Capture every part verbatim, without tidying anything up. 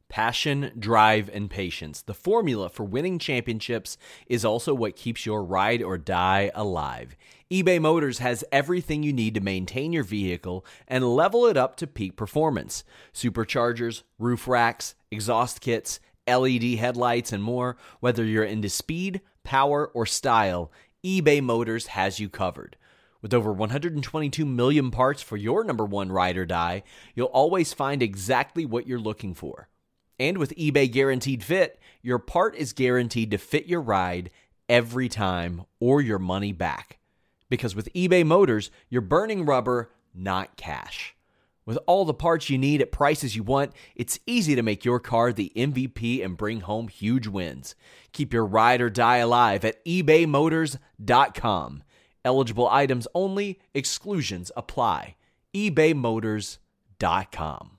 Passion, drive, and patience. The formula for winning championships is also what keeps your ride or die alive. eBay Motors has everything you need to maintain your vehicle and level it up to peak performance. Superchargers, roof racks, exhaust kits, L E D headlights, and more. Whether you're into speed, power, or style, eBay Motors has you covered. With over one hundred twenty-two million parts for your number one ride or die, you'll always find exactly what you're looking for. And with eBay Guaranteed Fit, your part is guaranteed to fit your ride every time or your money back. Because with eBay Motors, you're burning rubber, not cash. With all the parts you need at prices you want, it's easy to make your car the M V P and bring home huge wins. Keep your ride or die alive at ebay motors dot com. Eligible items only, exclusions apply. ebay motors dot com.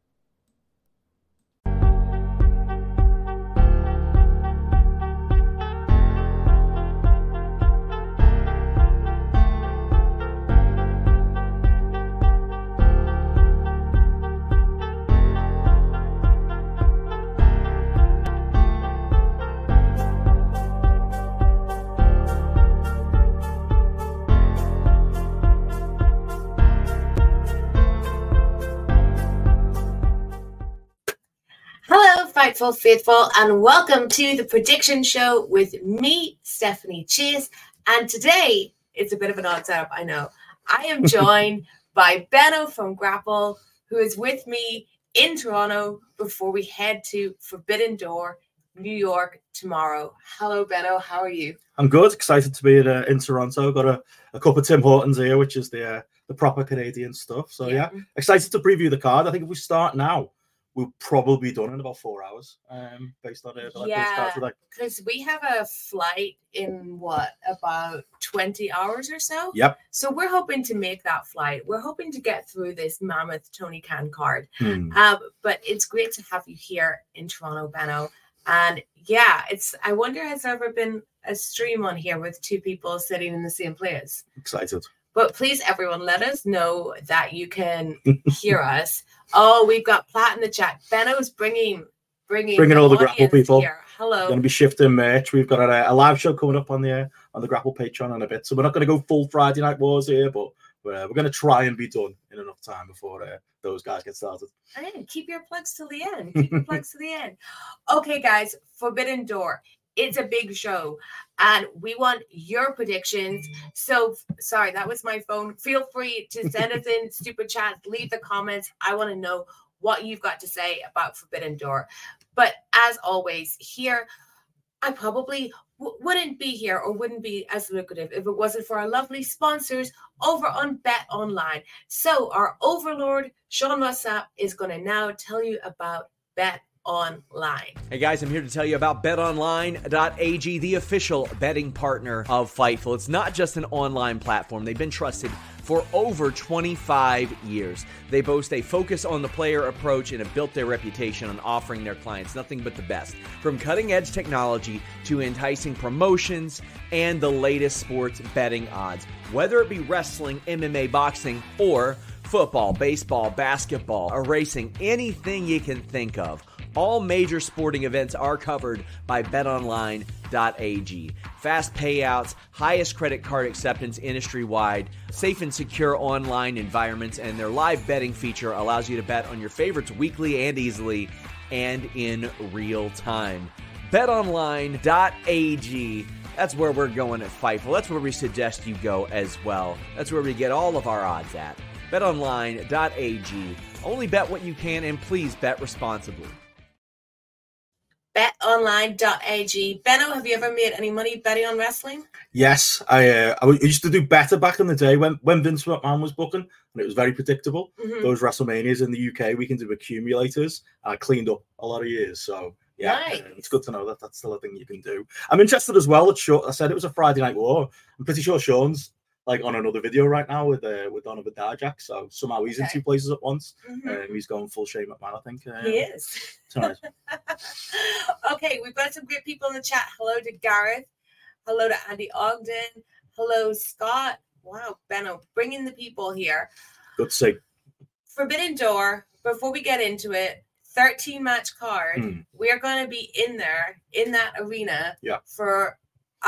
Fightful Faithful, and welcome to the Prediction Show with me, Stephanie Chase. And today, it's a bit of an odd setup, I know. I am joined by Benno from Grapple, who is with me in Toronto before we head to Forbidden Door, New York tomorrow. Hello, Benno. How are you? I'm good. Excited to be in, uh, in Toronto. Got a, a cup of Tim Hortons here, which is the uh, the proper Canadian stuff. So, yeah. yeah, excited to preview the card. I think if we start now, we'll probably be done in about four hours, um, based on it. Uh, yeah, because we have a flight in, what, about twenty hours or so? Yep. So we're hoping to make that flight. We're hoping to get through this mammoth Tony Khan card. Hmm. Um, but it's great to have you here in Toronto, Benno. And, yeah, it's. I wonder, has there ever been a stream on here with two people sitting in the same place? Excited. But please, everyone, let us know that you can hear us. Oh, we've got Platt in the chat. Benno's bringing bringing, bringing all the Grapple people. Here. Hello. We're going to be shifting merch. We've got a, a live show coming up on the uh, on the Grapple Patreon in a bit. So we're not going to go full Friday Night Wars here, but we're, uh, we're going to try and be done in enough time before uh, those guys get started. Hey, keep your plugs till the end. Keep your plugs to the end. Okay, guys, Forbidden Door. It's a big show, and we want your predictions. So, sorry, that was my phone. Feel free to send us in stupid chats, leave the comments. I want to know what you've got to say about Forbidden Door. But as always, here, I probably w- wouldn't be here or wouldn't be as lucrative if it wasn't for our lovely sponsors over on Bet Online. So, our overlord, Sean Wassap, is going to now tell you about Bet Online. Hey guys, I'm here to tell you about bet online dot a g, the official betting partner of Fightful. It's not just an online platform. They've been trusted for over twenty-five years. They boast a focus on the player approach and have built their reputation on offering their clients nothing but the best. From cutting-edge technology to enticing promotions and the latest sports betting odds. Whether it be wrestling, M M A, boxing, or football, baseball, basketball, or racing, anything you can think of. All major sporting events are covered by bet online dot a g. Fast payouts, highest credit card acceptance industry-wide, safe and secure online environments, and their live betting feature allows you to bet on your favorites weekly and easily and in real time. bet online dot a g. That's where we're going at Fightful. That's where we suggest you go as well. That's where we get all of our odds at. bet online dot a g. Only bet what you can, and please bet responsibly. bet online dot a g. Benno, have you ever made any money betting on wrestling? Yes, I uh, I used to do better back in the day when, when Vince McMahon was booking, and it was very predictable. Mm-hmm. Those WrestleManias in the U K, we can do accumulators. And I cleaned up a lot of years, so yeah, nice. uh, it's good to know that that's still a thing you can do. I'm interested as well. That Sean, I said it was a Friday Night War. I'm pretty sure Sean's like on another video right now with uh, with Donovan Dijak, so somehow he's okay. in two places at once. Mm-hmm. Um, he's going full Shane McMahon, I think. Uh, he is. Tonight. Okay, we've got some great people in the chat. Hello to Gareth. Hello to Andy Ogden. Hello, Scott. Wow, Benno, bringing the people here. Good to see. Forbidden Door, before we get into it, thirteen match card. Mm. We're going to be in there in that arena yeah. for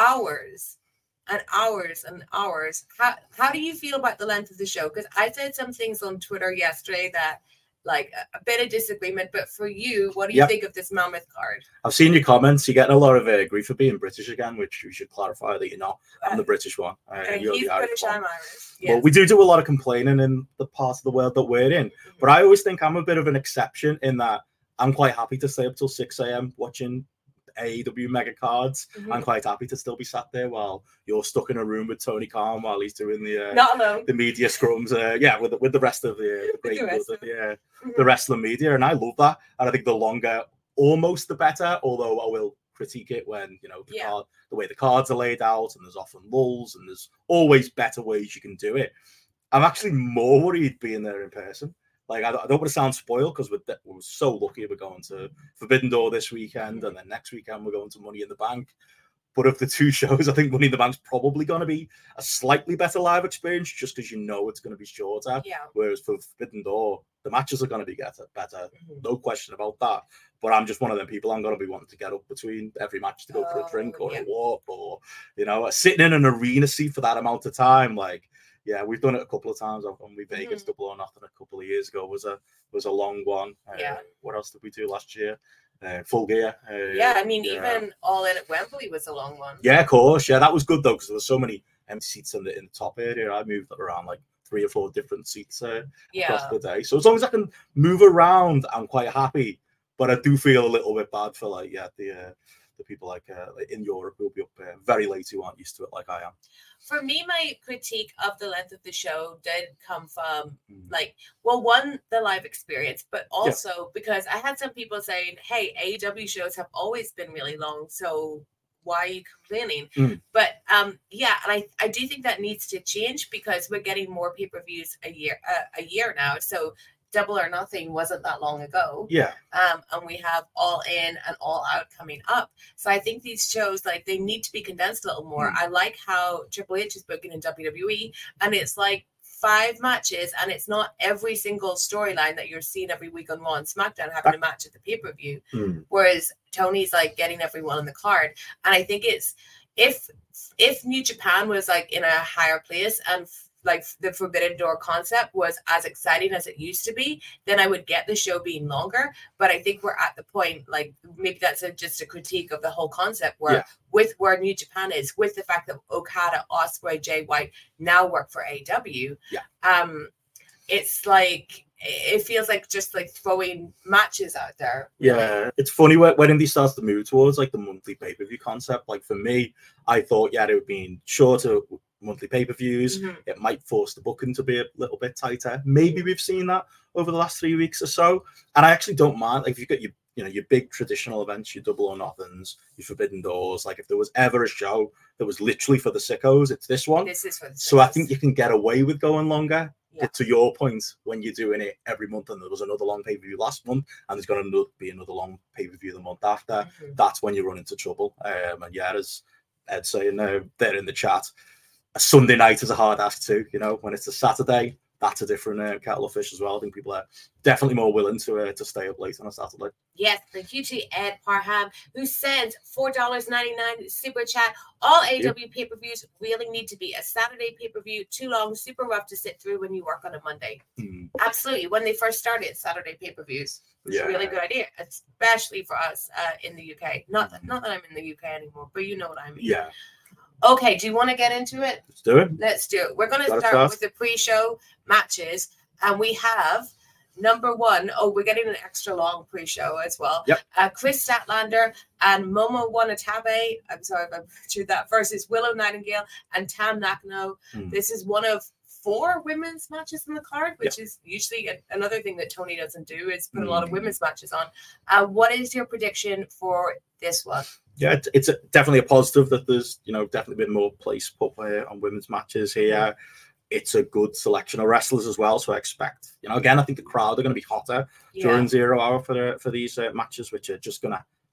hours and hours and hours. How how do you feel about the length of the show? Because I said some things on Twitter yesterday that, like, a, a bit of disagreement. But for you, what do you yep. think of this Mammoth card? I've seen your comments. You're getting a lot of uh, grief for being British again, which we should clarify that you're not. I'm uh, the British one. Uh, and he's British, I'm Irish. Yes. Well, we do do a lot of complaining in the parts of the world that we're in. Mm-hmm. But I always think I'm a bit of an exception in that I'm quite happy to stay up till six a.m. watching A E W mega cards. Mm-hmm. I'm quite happy to still be sat there while you're stuck in a room with Tony Khan while he's doing the uh, not alone the media scrums. Uh, yeah, with with the rest of the, the great the rest of the, uh, mm-hmm. the wrestling media, and I love that. And I think the longer, almost the better. Although I will critique it when you know the yeah. card, the way the cards are laid out, and there's often lulls, and there's always better ways you can do it. I'm actually more worried being there in person. Like, I don't, I don't want to sound spoiled because we're, we're so lucky we're going to Forbidden Door this weekend, and then next weekend we're going to Money in the Bank. But of the two shows, I think Money in the Bank's probably going to be a slightly better live experience just because you know it's going to be shorter. Yeah. Whereas for Forbidden Door, the matches are going to be better, better. Mm-hmm. No question about that. But I'm just one of them people. I'm going to be wanting to get up between every match to go oh, for a drink or yeah. a walk or, you know, sitting in an arena seat for that amount of time. Like, yeah, we've done it a couple of times. On we Vegas mm-hmm. Double or Nothing a couple of years ago was a was a long one. Uh, yeah. What else did we do last year? Uh, Full Gear. Uh, yeah, I mean, yeah. even All In at Wembley was a long one. Yeah, of course. Yeah, that was good though because there were so many empty seats in the in the top area. I moved around like three or four different seats uh, yeah. across the day. So as long as I can move around, I'm quite happy. But I do feel a little bit bad for like yeah the. Uh, the people like uh, in Europe who'll be up uh, very late who aren't used to it like I am. For me, my critique of the length of the show did come from mm. like, well, one, the live experience, but also yeah. because I had some people saying, hey, A E W shows have always been really long, so why are you complaining? Mm. But um, yeah, and I, I do think that needs to change because we're getting more pay-per-views a year uh, a year now. So Double or Nothing wasn't that long ago. Yeah. Um, and we have All In and All Out coming up. So I think these shows, like, they need to be condensed a little more. Mm. I like how Triple H is booking in W W E, and it's like five matches, and it's not every single storyline that you're seeing every week on Raw and SmackDown having a match at the pay-per-view. Mm. Whereas Tony's like getting everyone on the card. And I think it's if if New Japan was like in a higher place and like the Forbidden Door concept was as exciting as it used to be, then I would get the show being longer. But I think we're at the point, like maybe that's a, just a critique of the whole concept where yeah. with where New Japan is, with the fact that Okada, Ospreay, Jay White now work for A E W. Yeah. Um, it's like, it feels like just like throwing matches out there. Yeah, it's funny when, when Indy starts to move towards like the monthly pay-per-view concept. Like for me, I thought, yeah, it would be shorter monthly pay-per-views. Mm-hmm. It might force the booking to be a little bit tighter. Maybe we've seen that over the last three weeks or so. And I actually don't mind. Like if you've got your, you know, your big traditional events, your Double or Nothings, your Forbidden Doors. Like if there was ever a show that was literally for the sickos, it's this one. This is for the sickos. So I think you can get away with going longer. Yeah. To your point, when you're doing it every month and there was another long pay-per-view last month and there's going to be another long pay-per-view the month after, mm-hmm. that's when you run into trouble. Um, and yeah, as Ed's saying uh, there in the chat, a Sunday night is a hard ask too. You know, when it's a Saturday, that's a different uh, kettle of fish as well. I think people are definitely more willing to uh, to stay up late on a Saturday. Yes, thank you to Ed Parham, who sends four dollars and ninety-nine cents super chat. All A E W yep. pay-per-views really need to be a Saturday pay-per-view. Too long, super rough to sit through when you work on a Monday. Mm. Absolutely. When they first started Saturday pay-per-views, which yeah. is a really good idea, especially for us uh, in the U K. Not that, not that I'm in the U K anymore, but you know what I mean. Yeah. Okay, do you want to get into it? Let's do it. Let's do it. We're going to Gotta start start. with the pre-show matches, and we have number one. Oh, we're getting an extra long pre-show as well. Yep. Uh, Chris Statlander and Momo Wanatabe. I'm sorry if I butchered that. Versus Willow Nightingale and Tam Nakano. Mm. This is one of four women's matches on the card, which yep. is usually a, another thing that Tony doesn't do is put mm. a lot of women's matches on. Uh, what is your prediction for this one? Yeah, it's, it's a, definitely a positive that there's, you know, definitely been more place put uh, on women's matches here. Yeah. It's a good selection of wrestlers as well. So I expect, you know, again, I think the crowd are going to be hotter yeah. during zero hour for the, for these uh, matches, which are just going to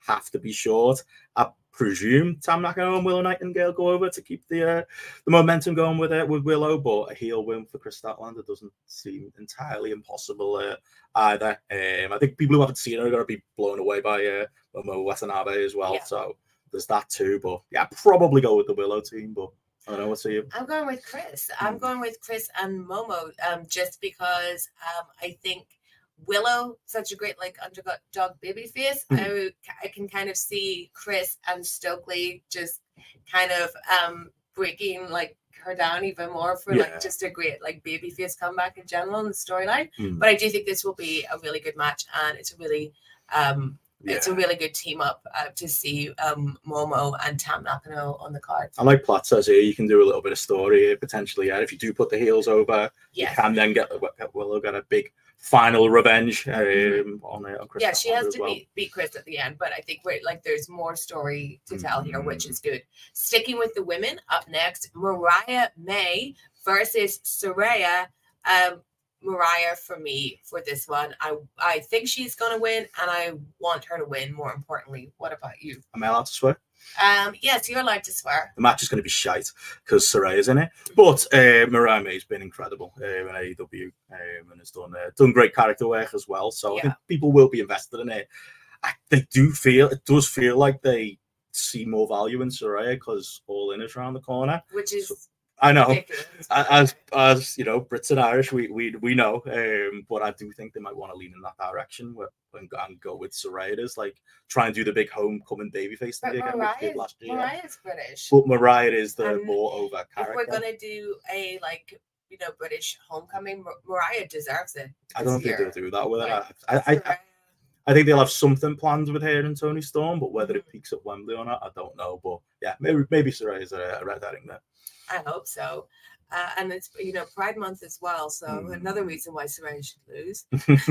have to be short. I presume Tam Nakano and Willow Nightingale go over to keep the uh, the momentum going with it with Willow, but a heel win for Chris Statlander doesn't seem entirely impossible uh, either. Um, I think people who haven't seen her are going to be blown away by uh, Momo Watanabe as well. Yeah. So there's that too. But yeah, I'd probably go with the Willow team. But I don't know what to you. I'm going with Chris. I'm going with Chris and Momo, um, just because um, I think Willow, such a great like underdog babyface. Mhm. I would, I can kind of see Chris and Stokely just kind of um, breaking like her down even more for Yeah. like just a great like babyface comeback in general in the storyline. Mm. But I do think this will be a really good match, and it's a really um, it's a Yeah. really good team up uh, to see um, Momo and Tam Nakano on the card. I like Platt says here, you can do a little bit of story here potentially. Yeah, if you do put the heels over, Yeah. you can then get Willow get a big final revenge um, on it. On Chris Yeah, she Statlander has as to well. beat, beat Chris at the end, but I think we're like there's more story to tell here, which Mhm. is good. Sticking with the women, up next, Mariah May versus Saraya. Um, Mariah for me for this one. I I think she's gonna win, and I want her to win. More importantly, what about you? Am I allowed to swear? Um, yes, you're allowed to swear. The match is going to be shite because Saraya's in it. But uh, Mariah May's been incredible uh, in A E W um, and has done uh, done great character work as well. So I Yeah. think people will be invested in it. I, they do feel it does feel like they see more value in Saraya because All In is around the corner. Which is I know. ridiculous. As as you know, Brits and Irish, we we we know, um, but I do think they might want to lean in that direction where, and, and go with Saraya. Is like try and do the big homecoming babyface But thing again, which they did Mariah's, last year. Mariah's British. But Mariah is the And more over If character. we're gonna do a like you know British homecoming, Mar- Mariah deserves it. I this don't think year. they'll do that with her. Yeah. I, I, Saraya. I think they'll have something planned with her and Tony Storm, but whether Mm-hmm. it peaks at Wembley or not, I don't know. But yeah, maybe maybe Saraya's a, a red herring there. I hope so. Uh, and it's you know Pride Month as well, so Mm. another reason why Saraya should lose.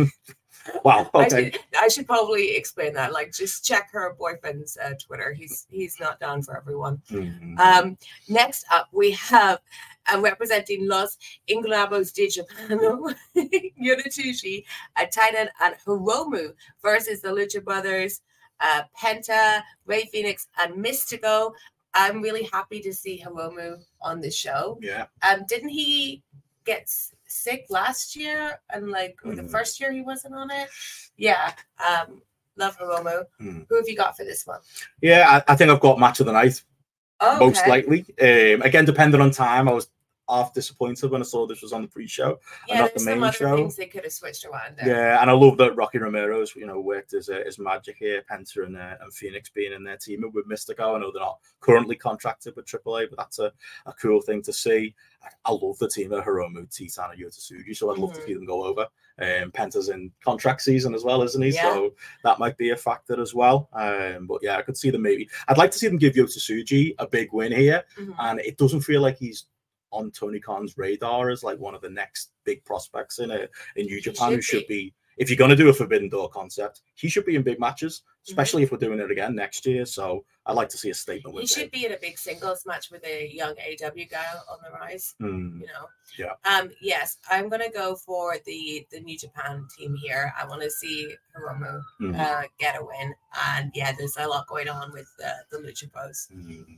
Wow. I Okay. should, I should probably explain that. Like, just check her boyfriend's uh, Twitter. He's he's not down for everyone. Mhm. Um, next up, we have uh, representing Los Inglabos de Japano, Yunitushi, uh, Titan, and Hiromu versus the Lucha Brothers, uh, Penta, Ray Phoenix, and Mystico. I'm really happy to see Hiromu on the show. Yeah. Um, didn't he get s- sick last year? And like or the Mm. first year he wasn't on it? Yeah. Um, love Hiromu. Mm. Who have you got for this one? Yeah, I, I think I've got match of the night. Oh, Most okay. likely. Um, again, depending on time, I was half disappointed when I saw this was on the pre-show. Yeah, not the there's main some other show. things they could have switched around there. Yeah, and I love that Rocky Romero's, you know, worked as uh, his magic here, Penta and, uh, and Phoenix being in their team with Mystico. I know they're not currently contracted with triple A, but that's a, a cool thing to see. I, I love the team of Hiromu, Titan, and Yota Tsuji, so I'd love Mhm. to see them go over. Um, Penta's in contract season as well, isn't he? Yeah. So that might be a factor as well. Um, but yeah, I could see them maybe. I'd like to see them give Yota Tsuji a big win here, Mhm. and it doesn't feel like he's on Tony Khan's radar as like one of the next big prospects in a in New Japan who should should be. If you're going to do a Forbidden Door concept, he should be in big matches, especially Mm-hmm. if we're doing it again next year. So I'd like to see a statement He with should him. be in a big singles match with a young A E W guy on the rise. Mm, You know. Yeah. Um. Yes, I'm gonna go for the the New Japan team here. I want to see Hiromu mm, uh, get a win, and yeah, there's a lot going on with uh, the Lucha Bros. mm.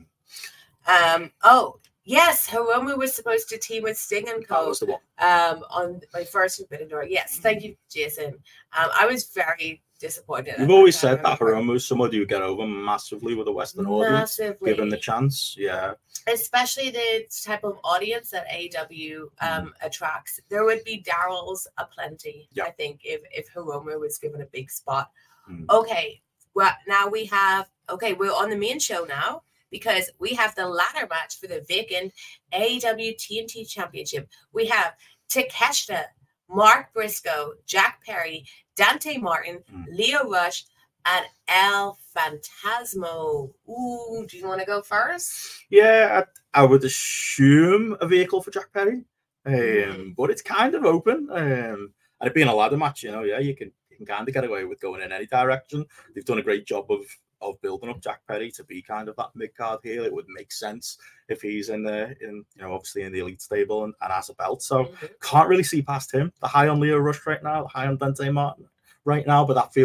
Um. Oh. Yes, Hiromu was supposed to team with Sting and That Co. was the one. um, on my first Forbidden Door. Yes, thank you, Jason. Um, I was very disappointed. You've at always that said that time. Hiromu is somebody who get over massively with a Western audience, Massively, given the chance. Yeah. especially the type of audience that A E W um, attracts. There would be Daryl's aplenty, Yeah. I think, if if Hiromu was given a big spot. Mm. Okay, well now we have. Okay, we're on the main show now, because we have the ladder match for the vacant A E W T N T Championship. We have Takeshita, Mark Briscoe, Jack Perry, Dante Martin, Mm. Leo Rush, and El Fantasmo. Ooh, do you want to go first? Yeah, I, I would assume a vehicle for Jack Perry, um, Mhm. but it's kind of open. Um, and it being a ladder match, you know, yeah, you can you can kind of get away with going in any direction. They've done a great job of of building up Jack Perry to be kind of that mid card heel. It would make sense if he's in the in you know obviously in the elite stable and, and has a belt. So Mhm. can't really see past him. The high on Leo Rush right now, the high on Dante Martin right now, but that feels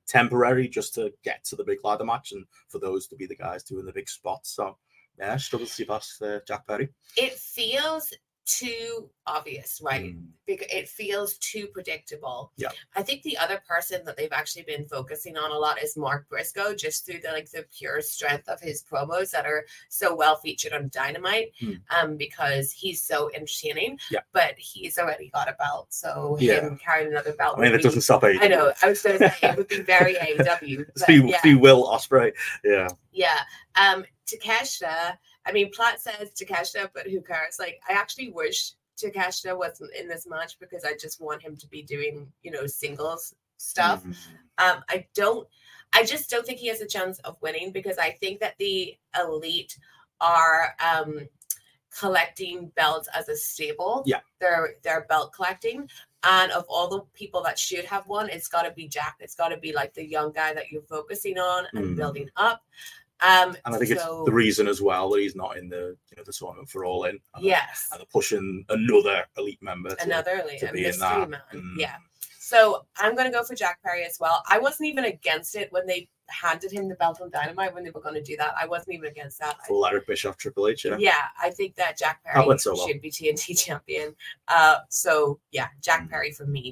temporary just to get to the big ladder match and for those to be the guys doing the big spots. So yeah, struggle to see past uh, Jack Perry. It feels too obvious, right? Mm. Because it feels too predictable. Yeah. I think the other person that they've actually been focusing on a lot is Mark Briscoe, just through the like the pure strength of his promos that are so well featured on Dynamite. Mm. Um, because he's so entertaining. Yeah. But he's already got a belt, so yeah. him carrying another belt. I mean, it be, doesn't stop A E W. I know. I was going to say it would be very A E W. It's be, yeah. be Will Ospreay. Yeah. Yeah. Um, Takeshita. I mean, Platt says Takeshita, but who cares? Like, I actually wish Takeshita wasn't in this match because I just want him to be doing, you know, singles stuff. Mm-hmm. Um, I don't, I just don't think he has a chance of winning because I think that the Elite are um, collecting belts as a stable. Yeah. They're, they're belt collecting. And of all the people that should have won, it's got to be Jack. It's got to be like the young guy that you're focusing on and mm. building up. Um, and I think so, it's the reason as well that he's not in the you know the tournament for All In. And yes, and they're pushing another elite member, to, another elite, to be in that. Man. Mm. Yeah. So I'm going to go for Jack Perry as well. I wasn't even against it when they handed him the belt on Dynamite when they were going to do that. I wasn't even against that. Full Eric Bischoff, Triple H. Yeah. Yeah, I think that Jack Perry that so well. should be T N T champion. Uh, so yeah, Jack mm. Perry for me.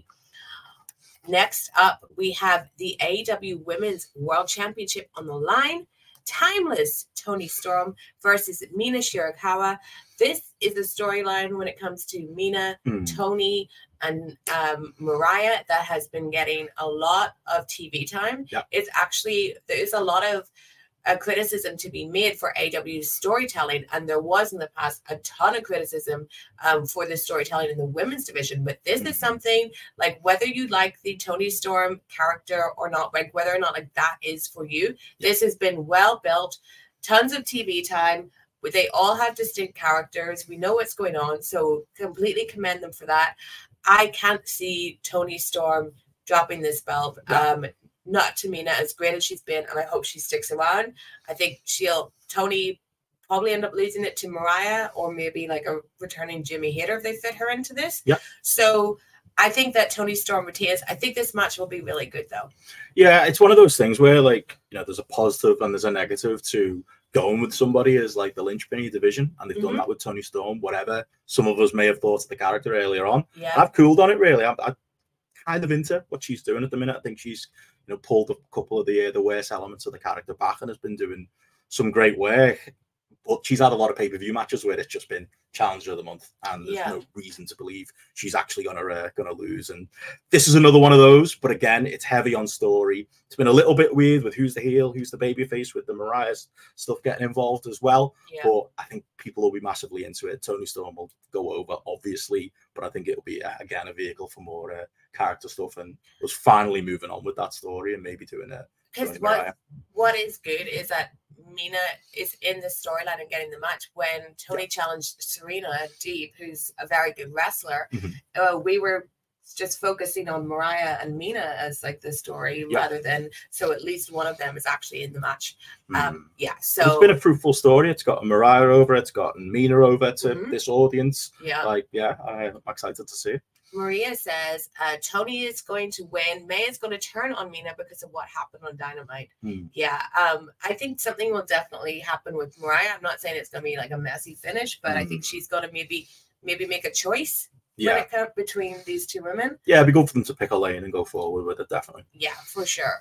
Next up, we have the A E W Women's World Championship on the line. Timeless Toni Storm versus Mina Shirakawa. This is a storyline when it comes to Mina, mm. Toni, and um, Mariah that has been getting a lot of T V time. Yep. It's actually, there's a lot of uh, criticism to be made for A E W's storytelling, and there was in the past a ton of criticism um, for the storytelling in the women's division. But this mm. is something like whether you like the Toni Storm character or not, like whether or not like that is for you, this has been well built, tons of T V time. They all have distinct characters. We know what's going on, so completely commend them for that. I can't see Toni Storm dropping this belt. Yeah. Um, not to Mina, as great as she's been, and I hope she sticks around. I think she'll Toni probably end up losing it to Mariah or maybe like a returning Jimmy Hayter if they fit her into this. Yeah. So I think that Toni Storm retains. I think this match will be really good though. Yeah, it's one of those things where like, you know, there's a positive and there's a negative to going with somebody as like the linchpin of your division, and they've mm-hmm. done that with Toni Storm, whatever some of us may have thought of the character earlier on. Yeah. I've cooled on it really. I'm, I'm kind of into what she's doing at the minute. I think she's, you know, pulled a couple of the uh, the worst elements of the character back and has been doing some great work. But she's had a lot of pay-per-view matches where it's just been Challenger of the Month, and there's yeah. no reason to believe she's actually gonna uh, gonna lose. And this is another one of those. But again, it's heavy on story. It's been a little bit weird with who's the heel, who's the babyface, with the Mariah stuff getting involved as well. Yeah. But I think people will be massively into it. Toni Storm will go over, obviously, but I think it'll be uh, again a vehicle for more uh, character stuff, and was finally moving on with that story and maybe doing it. Because what what is good is that Mina is in the storyline and getting the match. When Toni yeah. challenged Serena Deeb, who's a very good wrestler, mm-hmm. uh, we were just focusing on Mariah and Mina as like the story yeah. rather than, so at least one of them is actually in the match. Mm-hmm. Um, yeah, so it's been a fruitful story. It's got Mariah over, it's got Mina over to mm-hmm. this audience. Yeah, like yeah, I'm excited to see it. Maria says uh, Toni is going to win. May is going to turn on Mina because of what happened on Dynamite. Hmm. Yeah, um, I think something will definitely happen with Mariah. I'm not saying it's going to be like a messy finish, but hmm. I think she's going to maybe maybe make a choice yeah. when it comes between these two women. Yeah, it'd be good for them to pick a lane and go forward with it, definitely. Yeah, for sure.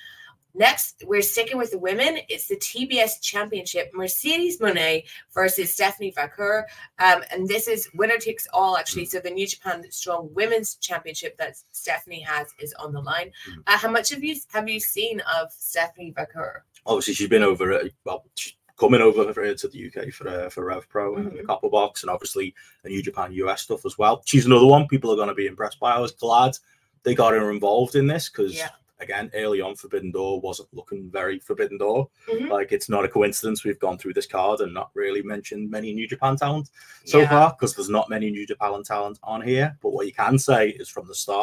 Next, we're sticking with the women. It's the T B S Championship. Mercedes Moné versus Stephanie Vaquer. Um, and this is winner takes all, actually. So the New Japan Strong Women's Championship that Stephanie has is on the line. Uh, how much have you have you seen of Stephanie Vaquer? Obviously, she's been over it. Well, she's coming over to the U K for uh, for Rev Pro mm-hmm. and the Copper Box, and obviously the New Japan U S stuff as well. She's another one people are going to be impressed by. I was glad they got her involved in this because... Yeah. Again, early on, Forbidden Door wasn't looking very Forbidden Door. Mm-hmm. Like, it's not a coincidence we've gone through this card and not really mentioned many New Japan talent so yeah. far, because there's not many New Japan talent on here. But what you can say is from the start,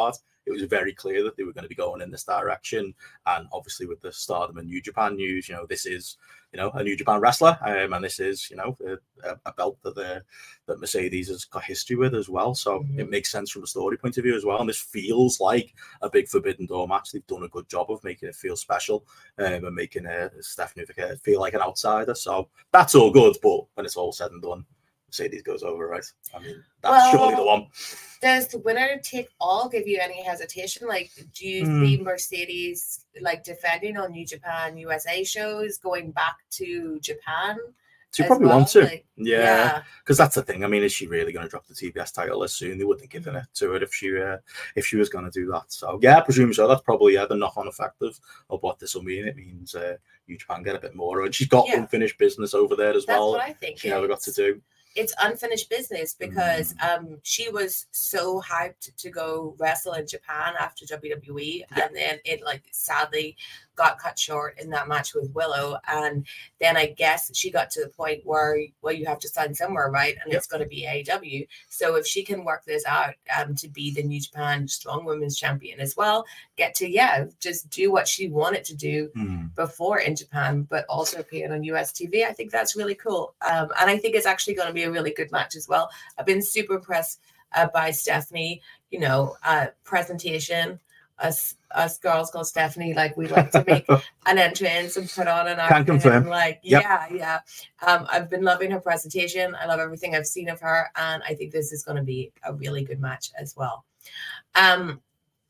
it was very clear that they were going to be going in this direction. And obviously with the Stardom and New Japan news, you know, this is, you know, a New Japan wrestler, um, and this is, you know, a, a belt that the that Mercedes has got history with as well. So mm-hmm. it makes sense from a story point of view as well. And this feels like a big Forbidden Door match. They've done a good job of making it feel special, um, and making uh, Stephanie feel like an outsider. So that's all good. But when it's all said and done, Mercedes goes over, right? I mean, that's well, surely the one. Does the winner take all give you any hesitation? Like, do you mm. see Mercedes like defending on New Japan U S A shows, going back to Japan? So you probably well? want to, like, yeah, because yeah. that's the thing. I mean, is she really going to drop the T B S title as soon? They wouldn't have given it to her if she uh, if she was going to do that. So yeah, I presume so. That's probably yeah the knock-on effect of, of what this will mean. It means uh, New Japan get a bit more, and she's got yeah. unfinished business over there as that's well. That's what I think. She never got to do. It's unfinished business because mm. um she was so hyped to go wrestle in Japan after W W E, yeah. and then it like sadly got cut short in that match with Willow, and then I guess she got to the point where well you have to sign somewhere, right? And yep. it's going to be A E W. So if she can work this out um to be the New Japan Strong Women's Champion as well, get to yeah just do what she wanted to do mm. before in Japan, but also appear on U S T V, I think that's really cool. Um, and I think it's actually going to be a really good match as well. I've been super impressed uh, by Stephanie, you know, uh, presentation. Us, us girls called Stephanie, like we like to make an entrance and put on an outfit. Confirm. Like, yep. yeah, yeah. Um, I've been loving her presentation. I love everything I've seen of her, and I think this is going to be a really good match as well. Um,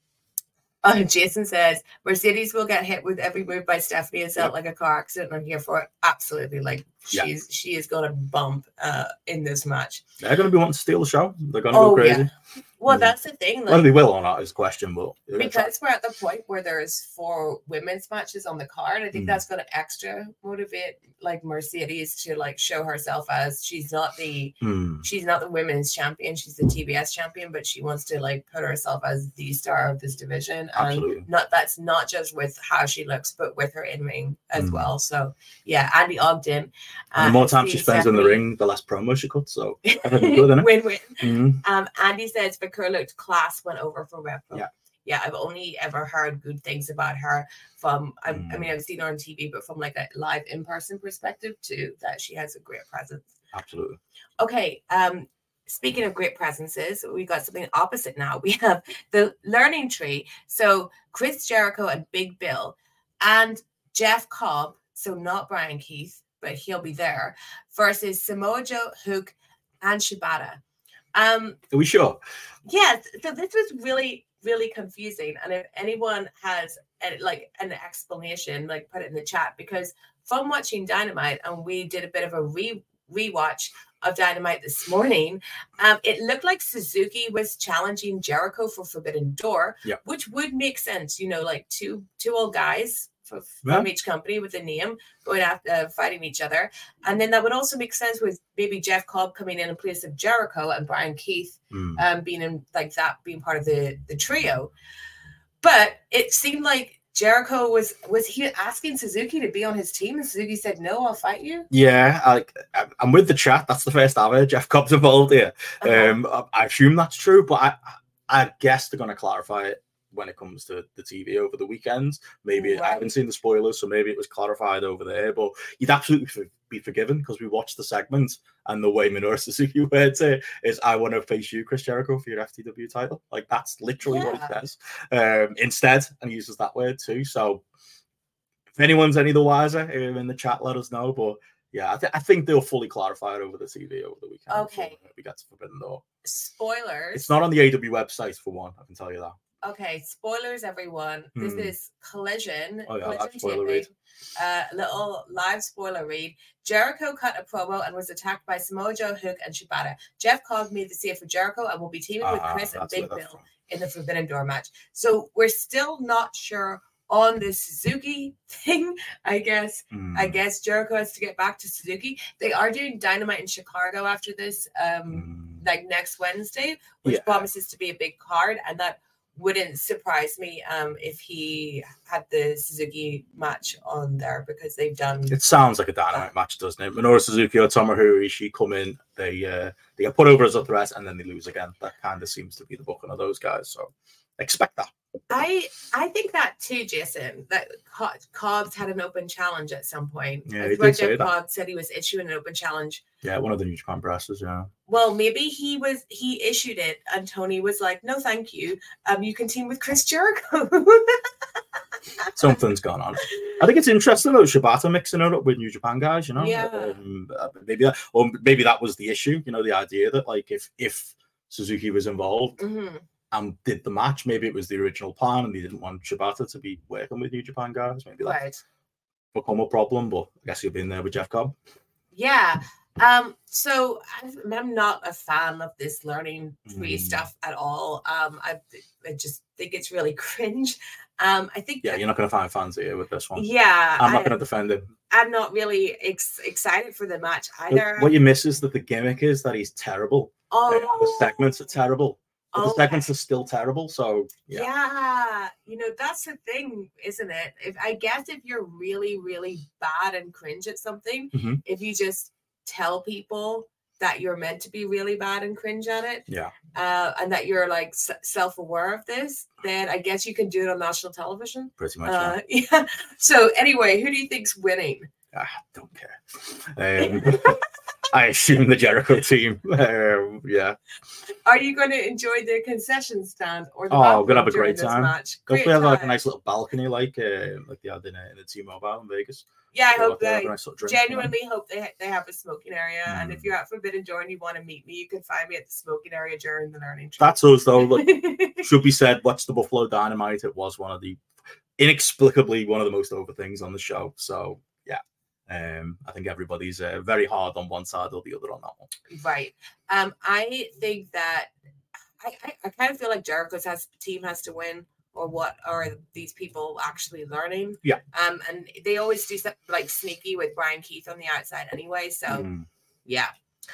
Uh, Jason says Mercedes will get hit with every move by Stephanie and sell it like a car accident. I'm here for it. Absolutely. Like she's yeah. she is going to bump uh, in this match. They're going to be wanting to steal the show. They're going to oh, go crazy. Yeah. Well, mm. that's the thing. Like, Whether they will or not is a question, but because we're at the point where there's four women's matches on the card, I think mm. that's going to extra motivate like Mercedes to like show herself as she's not the mm. she's not the women's champion, she's the T B S champion, but she wants to like put herself as the star of this division. Absolutely. And not that's not just with how she looks, but with her in ring as mm. well. So yeah, Andy Ogden. Uh, the more time she spends in the ring, the less promo she cuts. So everything good, isn't it? Win-win. Mm-hmm. Um, Andy says Vakur looked class went over for Repro. Yeah. Yeah, I've only ever heard good things about her from, I, mm. I mean, I've seen her on T V, but from like a live in-person perspective too, that she has a great presence. Absolutely. Okay. Um, speaking of great presences, we got something opposite now. We have the Learning Tree. So Chris Jericho and Big Bill and Jeff Cobb, so not Brian Keith, but he'll be there, versus Samoa Joe, Hook, and Shibata. Um, Are we sure? Yes. So this was really, really confusing. And if anyone has a, like an explanation, like put it in the chat, because from watching Dynamite, and we did a bit of a re rewatch of Dynamite this morning, um, it looked like Suzuki was challenging Jericho for Forbidden Door, yep. which would make sense. You know, like two two old guys from yeah. each company with a name going after uh, fighting each other, and then that would also make sense with maybe Jeff Cobb coming in in place of Jericho and Brian Keith mm. um, being in like that being part of the the trio. But it seemed like Jericho was was he asking Suzuki to be on his team, and Suzuki said no, I'll fight you. Yeah, I, I'm with the chat. That's the first I've heard Jeff Cobb's involved here. Uh-huh. Um, I, I assume that's true, but I I guess they're going to clarify it when it comes to the T V over the weekends. Maybe right. I haven't seen the spoilers, so maybe it was clarified over there, but you'd absolutely be forgiven because we watched the segment, and the way Minoru Suzuki words it is, I want to face you, Chris Jericho, for your F T W title. Like, that's literally yeah. what he says um, instead, and he uses that word too. So if anyone's any the wiser in the chat, let us know. But yeah, I, th- I think they'll fully clarify it over the T V over the weekend. Okay. We get to Forbidden Door. Spoilers. It's not on the A W website, for one, I can tell you that. Okay, spoilers, everyone. Hmm. This is Collision. Oh, yeah, Collision spoiler read. Uh, little live spoiler read. Jericho cut a promo and was attacked by Samoa Joe, Hook, and Shibata. Jeff Cobb made the save for Jericho and will be teaming uh, with Chris and Big Bill from. in the Forbidden Door match. So we're still not sure on the Suzuki thing. I guess. Hmm. I guess Jericho has to get back to Suzuki. They are doing Dynamite in Chicago after this, um, hmm. like next Wednesday, which yeah. promises to be a big card, and that wouldn't surprise me um, if he had the Suzuki match on there, because they've done. It sounds like a Dynamite match, doesn't it? Minoru Suzuki or Tomohiro Ishii come in, they uh, they get put over as a threat, and then they lose again. That kind of seems to be the booking of those guys. So expect that. I I think that too, Jason. That Cobbs had an open challenge at some point. Yeah, he did say that. Cobbs said he was issuing an open challenge. Yeah, one of the New Japan brasses, yeah. Well, maybe he was he issued it, and Tony was like, "No, thank you. Um, you can team with Chris Jericho." Something's gone on. I think it's interesting though, Shibata mixing it up with New Japan guys. You know, yeah. Um, maybe that, or maybe that was the issue. You know, the idea that like if if Suzuki was involved. Mm-hmm. And did the match. Maybe it was the original plan and they didn't want Shibata to be working with New Japan guys. Maybe that's right. become a problem, but I guess you've been there with Jeff Cobb. Yeah. Um, so I'm not a fan of this learning tree mm. stuff at all. Um, I, I just think it's really cringe. Um, I think Yeah, that, you're not going to find fans here with this one. Yeah. I'm not going to defend him. I'm not really ex- excited for the match either. What you miss is that the gimmick is that he's terrible. Oh. Uh, the segments are terrible. But the okay. segments are still terrible, so yeah. yeah. You know, that's the thing, isn't it? If I guess if you're really, really bad and cringe at something, mm-hmm. if you just tell people that you're meant to be really bad and cringe at it, yeah, uh, and that you're like s- self-aware of this, then I guess you can do it on national television. Pretty much. Uh, yeah. yeah. So anyway, who do you think's winning? I don't care. Um, I assume the Jericho team. Um, yeah. Are you going to enjoy the concession stand or the? Oh, we're gonna have a great time. Match? Hopefully, great have like time. a nice little balcony, like uh, like they had in, uh, in the T-Mobile in Vegas. Yeah, I so hope that. Nice drink, genuinely you know? hope they they have a smoking area. Mm. And if you're at Forbidden Door and you want to meet me, you can find me at the smoking area during the learning trip. That's us, though. Look, should be said. Watch the Buffalo Dynamite. It was one of the inexplicably one of the most over things on the show. So yeah. Um, I think everybody's uh, very hard on one side or the other on that one. Right. Um, I think that I, I, I kind of feel like Jericho's has, team has to win, or what are these people actually learning? Yeah. Um, and they always do something like sneaky with Brian Keith on the outside anyway. So mm. yeah.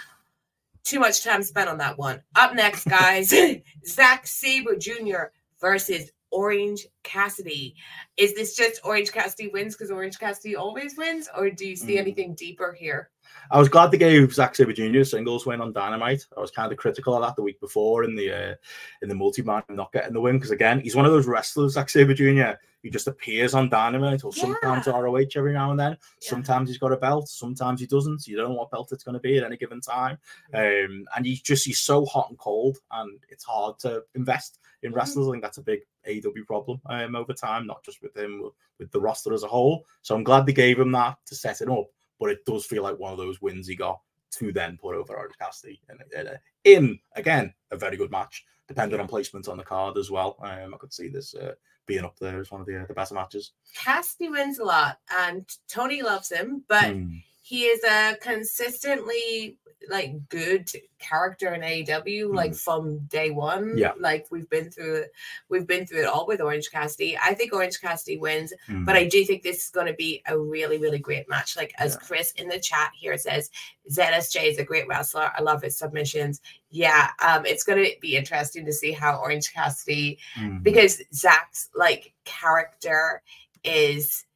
Too much time spent on that one. Up next, guys, Zack Sabre Junior versus Orange Cassidy. Is this just Orange Cassidy wins because Orange Cassidy always wins, or do you see mm. anything deeper here? I was glad they gave Zack Sabre Junior a singles win on Dynamite. I was kind of critical of that the week before in the uh, in the multi-man not getting the win because again he's one of those wrestlers, Zack Sabre Junior He just appears on Dynamite or yeah. sometimes R O H every now and then. Yeah. Sometimes he's got a belt, sometimes he doesn't. You don't know what belt it's going to be at any given time. Um, and he's just he's so hot and cold, and it's hard to invest in wrestlers. Mm. I think that's a big A E W problem um, over time, not just with him, with the roster as a whole. So I'm glad they gave him that to set it up. But it does feel like one of those wins he got to then put over Orange Cassidy in, in, in again, a very good match, depending on placement on the card as well. Um, I could see this uh, being up there as one of the, uh, the best matches. Cassidy wins a lot, and Tony loves him, but mm. he is a consistently like good character in A E W, mm. like from day one. Yeah, like we've been through it, we've been through it all with Orange Cassidy. I think Orange Cassidy wins, mm. but I do think this is going to be a really, really great match. Like as yeah. Chris in the chat here says, Z S J is a great wrestler. I love his submissions. Yeah, um, it's going to be interesting to see how Orange Cassidy, mm. because Zach's like character is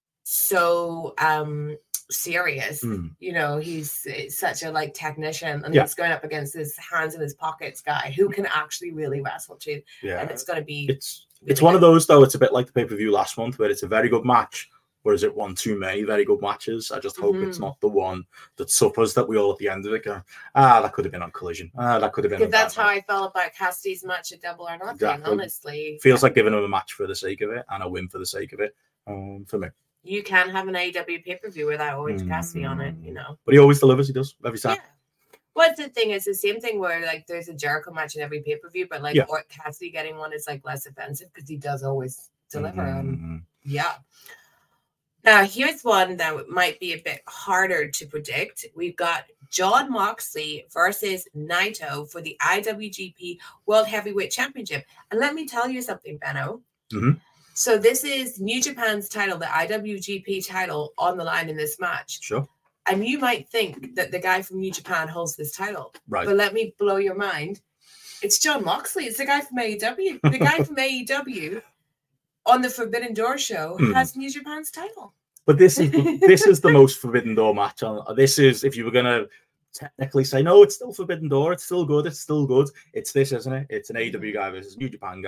so um serious. mm. You know, he's such a like technician, and yeah. he's going up against this hands in his pockets guy who can actually really wrestle too. Yeah, and it's going to be it's really it's one good. Of those though. It's a bit like the pay-per-view last month where it's a very good match, whereas it won too many very good matches. I just hope mm-hmm. it's not the one that suffers that we all at the end of it go, ah, that could have been on Collision. Ah, that could have been. Because that's how I felt about Cassidy's match at Double or Nothing. Exactly. Honestly, feels like giving him a match for the sake of it and a win for the sake of it. Um, for me. You can have an A E W pay-per-view without Orange mm. Cassidy on it, you know. But he always delivers, he does, every time. Yeah. Well, the thing is, the same thing where, like, there's a Jericho match in every pay-per-view, but, like, yeah. or Cassidy getting one is, like, less offensive because he does always deliver. Mm-hmm. Um, yeah. Now, here's one that might be a bit harder to predict. We've got Jon Moxley versus Naito for the I W G P World Heavyweight Championship. And let me tell you something, Benno. Mm-hmm. So this is New Japan's title, the I W G P title, on the line in this match. Sure. And you might think that the guy from New Japan holds this title. Right. But let me blow your mind. It's Jon Moxley. It's the guy from A E W. The guy from A E W on the Forbidden Door show mm. has New Japan's title. But this is this is the most Forbidden Door match. On this is, if you were going to technically say, no, it's still Forbidden Door, it's still good, it's still good. It's this, isn't it? It's an A E W guy versus New Japan guy.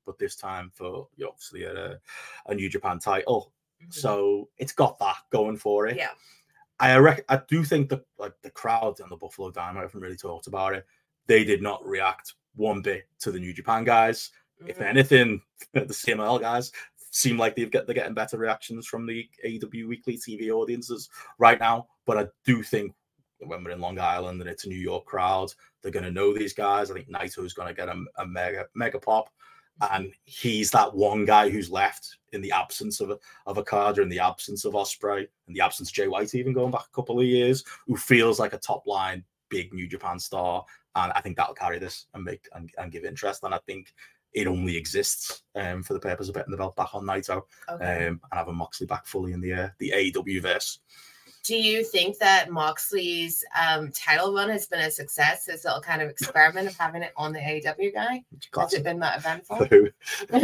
but this time for you know, obviously a, a New Japan title. Mhm. So it's got that going for it. Yeah. I rec- I do think that like the crowd and the Buffalo Dynamite haven't really talked about it. They did not react one bit to the New Japan guys. Mm-hmm. If anything, the C M L guys seem like they've get they're getting better reactions from the A E W weekly T V audiences right now. But I do think when we're in Long Island and it's a New York crowd, they're going to know these guys. I think Naito's going to get a, a mega mega pop. And he's that one guy who's left in the absence of a of Okada, in the absence of Ospreay, in the absence of Jay White, even going back a couple of years, who feels like a top line big New Japan star. And I think that'll carry this and make and, and give interest. And I think it only exists um, for the purpose of betting the belt back on Naito, okay. um, and having Moxley back fully in the uh, the A E W verse. Do you think that Moxley's um, title run has been a success? This little kind of experiment of having it on the A E W guy? Has it been that eventful? For who?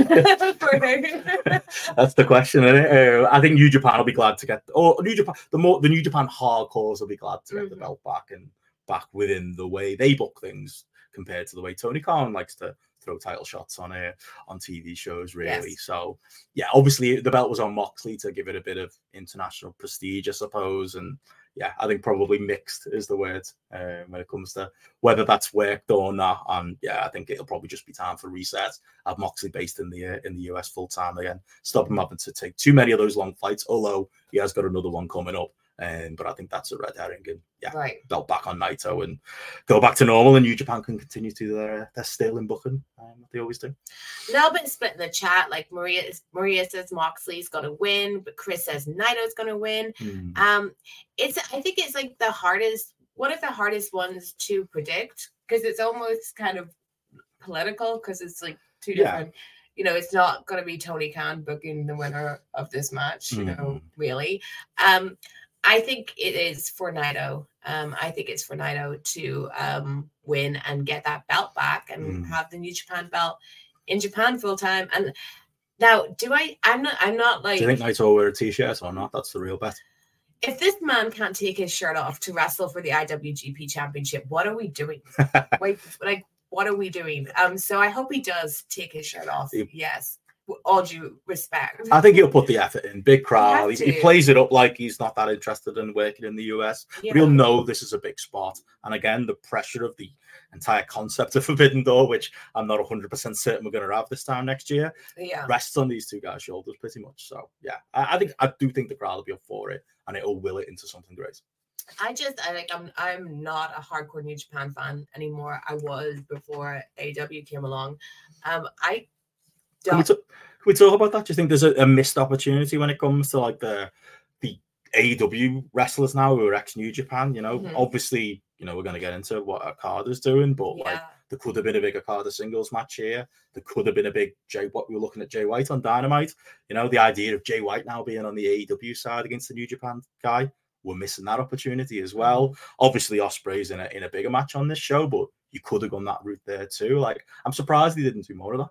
For who? That's the question, isn't it? Uh, I think New Japan will be glad to get, or New Japan, the more the New Japan hardcores will be glad to get mm-hmm. the belt back and back within the way they book things compared to the way Tony Khan likes to throw title shots on uh, on T V shows, really. Yes. So, yeah, obviously the belt was on Moxley to give it a bit of international prestige, I suppose. And yeah, I think probably mixed is the word uh, when it comes to whether that's worked or not. And yeah, I think it'll probably just be time for reset. Have Moxley based in the uh, in the U S full time again. Stop him having to take too many of those long flights, although he has got another one coming up. Um, but I think that's a red herring, and yeah, right. Belt back on Naito and go back to normal, and New Japan can continue to their their still in booking, um, what they always do. They'll be split in the chat. Like Maria, Maria says Moxley's going to win, but Chris says Naito's going to win. Mm. Um, it's I think it's like the hardest, one of the hardest ones to predict because it's almost kind of political because it's like two different. Yeah. You know, it's not going to be Tony Khan booking the winner of this match. You mm. know, really. Um. I think it is for Naito. Um, I think it's for Naito to um, win and get that belt back and mm. have the New Japan belt in Japan full time. And now, do I? I'm not. I'm not like. Do you think Naito will wear a t-shirt or not? That's the real bet. If this man can't take his shirt off to wrestle for the I W G P Championship, what are we doing? Wait, like, what are we doing? Um. So I hope he does take his shirt off. He, yes. All due respect. I think he'll put the effort in. Big crowd. He, he plays it up like he's not that interested in working in the U S. Yeah. But he'll know this is a big spot. And again, the pressure of the entire concept of Forbidden Door, which I'm not one hundred percent certain we're going to have this time next year, yeah. rests on these two guys' shoulders pretty much. So, yeah, I, I think I do think the crowd will be up for it, and it'll will it into something great. I just I like I'm I'm not a hardcore New Japan fan anymore. I was before A E W came along. Um, I. Can we, t- can we talk about that? Do you think there's a, a missed opportunity when it comes to like the the A E W wrestlers now who are ex New Japan? You know, mm-hmm. obviously, you know, we're going to get into what Okada's doing, but yeah. like there could have been a big Okada singles match here. There could have been a big Jay. What we were looking at Jay White on Dynamite. You know, the idea of Jay White now being on the A E W side against the New Japan guy. We're missing that opportunity as well. Obviously, Ospreay's in a in a bigger match on this show, but you could have gone that route there too. Like, I'm surprised he didn't do more of that.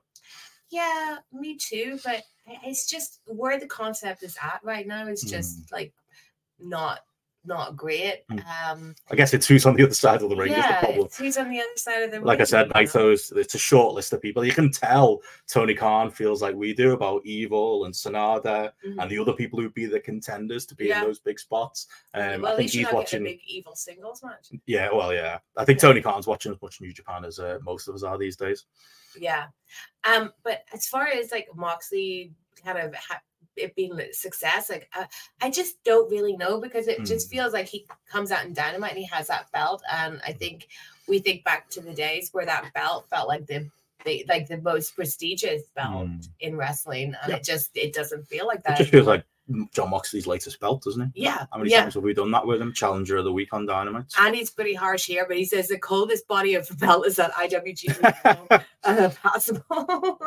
Yeah, me too. But it's just where the concept is at right now is just mm. like not not great. Mm. Um, I guess it's who's on the other side of the ring yeah, is the problem. It's who's on the other side of the ring. Like I said, Naito's, it's a short list of people. You can tell Tony Khan feels like we do about Evil and Sonada mm-hmm. and the other people who'd be the contenders to be yeah. in those big spots. Um, well, I think he's watching a big Evil singles match. Yeah, well, yeah. I think yeah. Tony Khan's watching as much New Japan as uh, most of us are these days. Yeah. Um, but as far as like Moxley kind of ha- it being a success, like uh, I just don't really know because it mm. just feels like he comes out in Dynamite and he has that belt, and I think we think back to the days where that belt felt like the, the like the most prestigious belt mm. in wrestling, and yeah. it just it doesn't feel like that. It just anymore. feels like John Moxley's latest belt, doesn't it? Yeah. How many yeah. times have we done that with him? Challenger of the week on Dynamite. And he's pretty harsh here, but he says the coldest body of the belt is that I W G P uh, possible.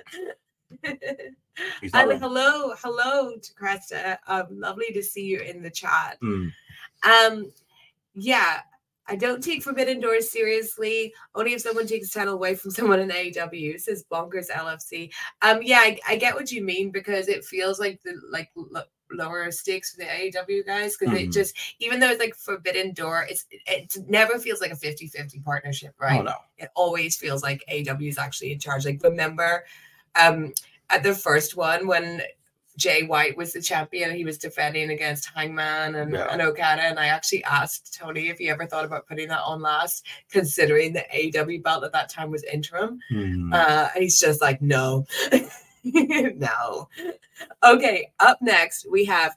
And wrong. hello, hello to Cresta. Um, lovely to see you in the chat. Mm. Um, yeah, I don't take Forbidden Doors seriously. Only if someone takes the title away from someone in A E W, says Bonkers L F C. Um, yeah, I, I get what you mean because it feels like the like lo- lower stakes for the A E W guys because mm. it just even though it's like Forbidden Door, it's it never feels like a fifty-fifty partnership, right? Oh, no. It always feels like A E W is actually in charge. Like remember um, at the first one when Jay White was the champion and he was defending against Hangman and, Yeah. and Okada. And I actually asked Tony if he ever thought about putting that on last, considering the A E W belt at that time was interim. Hmm. Uh, and he's just like, no, no. Okay, up next, we have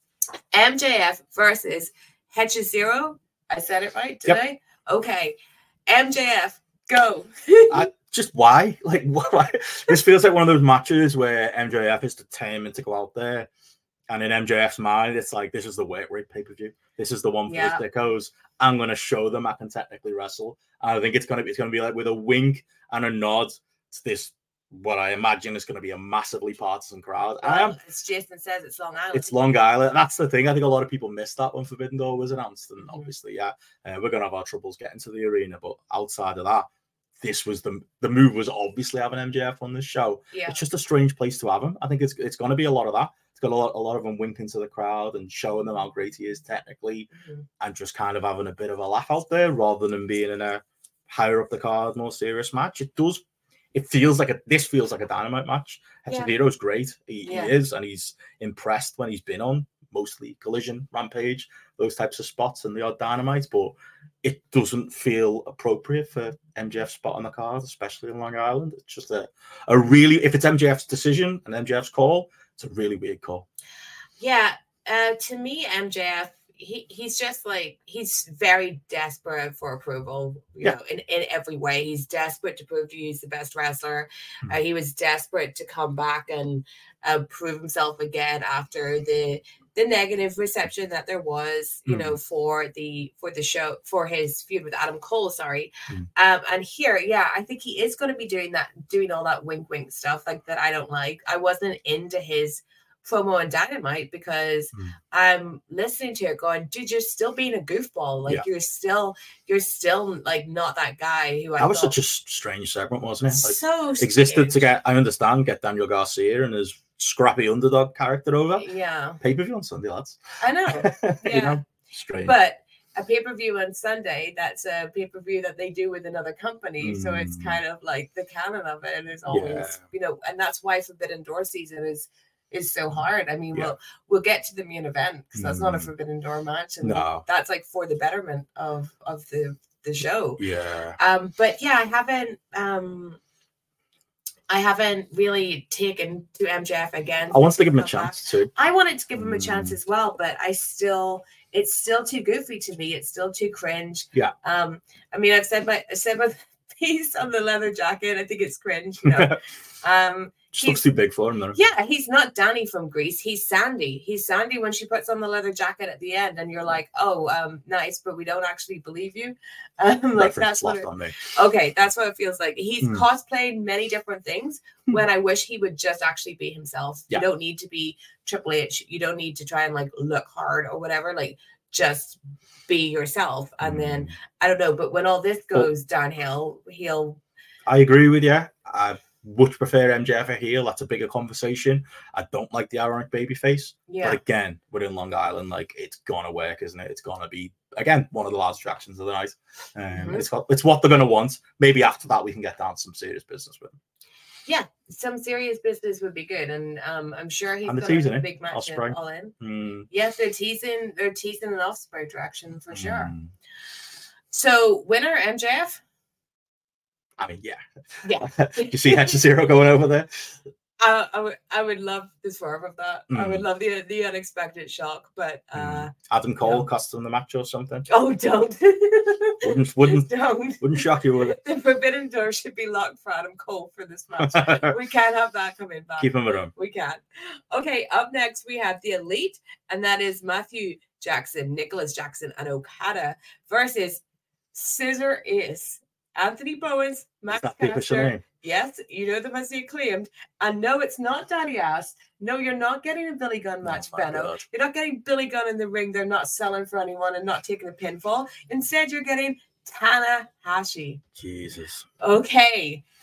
M J F versus Hechizero. I said it right today? Yep. Okay, M J F, go. I, just why? Like, why? This feels like one of those matches where M J F is determined to go out there, and in M J F's mind, it's like, this is the weight rate pay per view. This is the one for Yeah. the thickos. I'm going to show them I can technically wrestle. And I think it's going to be it's going to be like with a wink and a nod to this. What I imagine is going to be a massively partisan crowd. Well, Um, as Jason says, it's Long Island. it's Long Island. That's the thing. I think a lot of people missed that when Forbidden Door was announced. And Mhm. obviously, yeah, uh, we're going to have our troubles getting to the arena. But outside of that, this was the the move was obviously having M J F on this show. Yeah. It's just a strange place to have him. I think it's it's going to be a lot of that. It's got a lot, a lot of them winking to the crowd and showing them how great he is technically, Mhm. and just kind of having a bit of a laugh out there rather than being in a higher up the card, more serious match. It does. It feels like a. This feels like a Dynamite match. Yeah. Hechizero's great. He, Yeah. he is, and he's impressed when he's been on mostly Collision, Rampage, those types of spots, and the odd Dynamite. But it doesn't feel appropriate for M J F's spot on the card, especially in Long Island. It's just a, a really. If it's M J F's decision and M J F's call, it's a really weird call. Yeah, uh, to me, M J F, he he's just like he's very desperate for approval. You Yeah. know, in, in every way, he's desperate to prove to you he's the best wrestler. Hmm. Uh, he was desperate to come back and uh, prove himself again after the the negative reception that there was, you Hmm. know, for the for the show for his feud with Adam Cole. Sorry, Hmm. um, and here, yeah, I think he is going to be doing that, doing all that wink wink stuff like that. I don't like. I wasn't into his promo and Dynamite because Mm. I'm listening to it going, dude, you're still being a goofball. Like Yeah. you're still, you're still like not that guy who I That was thought- such a s- strange segment, wasn't it? Like, so existed to strange. get. I understand. Get Daniel Garcia and his scrappy underdog character over. Yeah, Pay per view on Sunday, lads. I know. you Yeah. know, strange. But a pay-per-view on Sunday, that's a pay-per-view that they do with another company. So it's Mm. kind of like the canon of it is always, Yeah. you know, and that's why Forbidden Door season is is so hard. I mean, Yeah. we'll we'll get to the main event because that's not a Mm. Forbidden Door match. And No. that's like for the betterment of of the the show. yeah, Um, but yeah, I haven't um I haven't really taken to M J F again. I want to give him a Not back. chance too. I wanted to give him a chance Mm. as well, but I still, it's still too goofy to me. It's still too cringe. Yeah. Um, I mean, I've said my, I said my piece on the leather jacket. I think it's cringe. You know. um, Just looks too big for him, though. yeah, he's not Danny from Greece. He's Sandy. He's Sandy when she puts on the leather jacket at the end, and you're like, oh, um, nice, but we don't actually believe you. Um, like Reference that's what. lost It, on me. okay, that's what it feels like. He's Hmm. cosplaying many different things Hmm. when I wish he would just actually be himself. Yeah. You don't need to be Triple H. You don't need to try and like look hard or whatever. Like just be yourself. And then Mm. I don't know, but when all this Well- goes downhill, he'll I agree with you. I much prefer M J F a heel. That's a bigger conversation. I don't like the ironic babyface. yeah. But again, we're in Long Island. Like, it's gonna work, isn't it? It's gonna be again one of the large attractions of the night. Um, Mhm. It's got, it's what they're gonna want. Maybe after that, we can get down to some serious business with them. yeah, some serious business would be good. And um I'm sure he's And the gonna have teasing, a eh? big match in, Ospreay. all in. Hmm. Yes, they're teasing, they're teasing an Ospreay direction for sure. Hmm. So winner M J F? I mean, yeah. Yeah. You see Hechizero going over there? I, I would I would love the swerve of that. I would Mm. love the the unexpected shock, but uh Adam Cole no. cost them the match or something. oh don't Wouldn't wouldn't don't. wouldn't shock you, would it? The Forbidden Door should be locked for Adam Cole for this match. We can't have that coming back. Keep him around. We can't. Okay, up next we have the Elite, and that is Matthew Jackson, Nicholas Jackson, and Okada versus Scissor Ace, Anthony Bowens, Is Max that the official Caster. name? Yes, you know them as the Acclaimed. And no, it's not Daddy Ass. No, you're not getting a Billy Gunn match, Oh my Benno. God. You're not getting Billy Gunn in the ring. They're not selling for anyone and not taking a pinfall. Instead, you're getting Tanahashi. Jesus. Okay.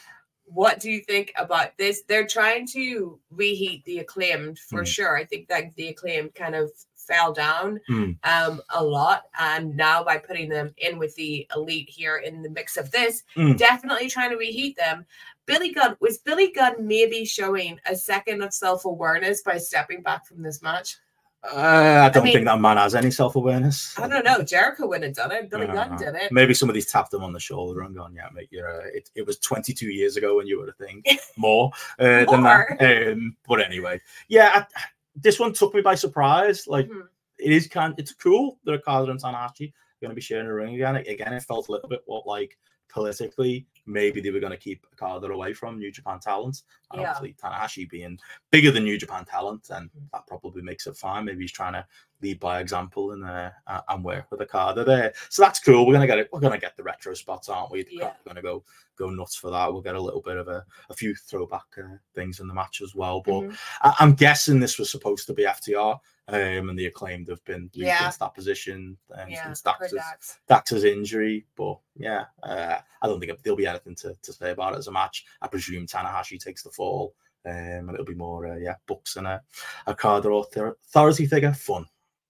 what do you think about this? They're trying to reheat the Acclaimed for mm. sure. I think that the Acclaimed kind of fell down mm. um, a lot. And now by putting them in with the Elite here in the mix of this, mm. definitely trying to reheat them. Billy Gunn, was Billy Gunn maybe showing a second of self-awareness by stepping back from this match? Uh, I don't I mean, think that man has any self-awareness. I don't know. Jericho wouldn't have done it. Billy Gunn know. did it. Maybe somebody's tapped him on the shoulder and gone, yeah, mate, you're, uh, it, it was twenty-two years ago when you were a thing. More, uh, More. than that. Um, but anyway, yeah, I, this one took me by surprise. Like, mm-hmm. it is kind it's cool that Okada and Tanahashi are going to be sharing a ring again. Again, it felt a little bit what, like, politically, maybe they were going to keep Okada away from New Japan talent. And yeah. obviously, Tanahashi being bigger than New Japan talent, and that probably makes it fine. Maybe he's trying to lead by example and uh, and work with Okada there. So that's cool. We're gonna get it. We're gonna get the retro spots, aren't we? Yeah. We're gonna go go nuts for that. We'll get a little bit of a, a few throwback uh, things in the match as well. But mm-hmm. I, I'm guessing this was supposed to be F T R. Um, and the Acclaimed have been moved yeah. into that position um, yeah, since Dax's, Dax. Dax's injury. But yeah, uh, I don't think there'll be anything to, to say about it as a match. I presume Tanahashi takes the fall, um, and it'll be more, uh, yeah, Bucks and a, a card or authority figure fun.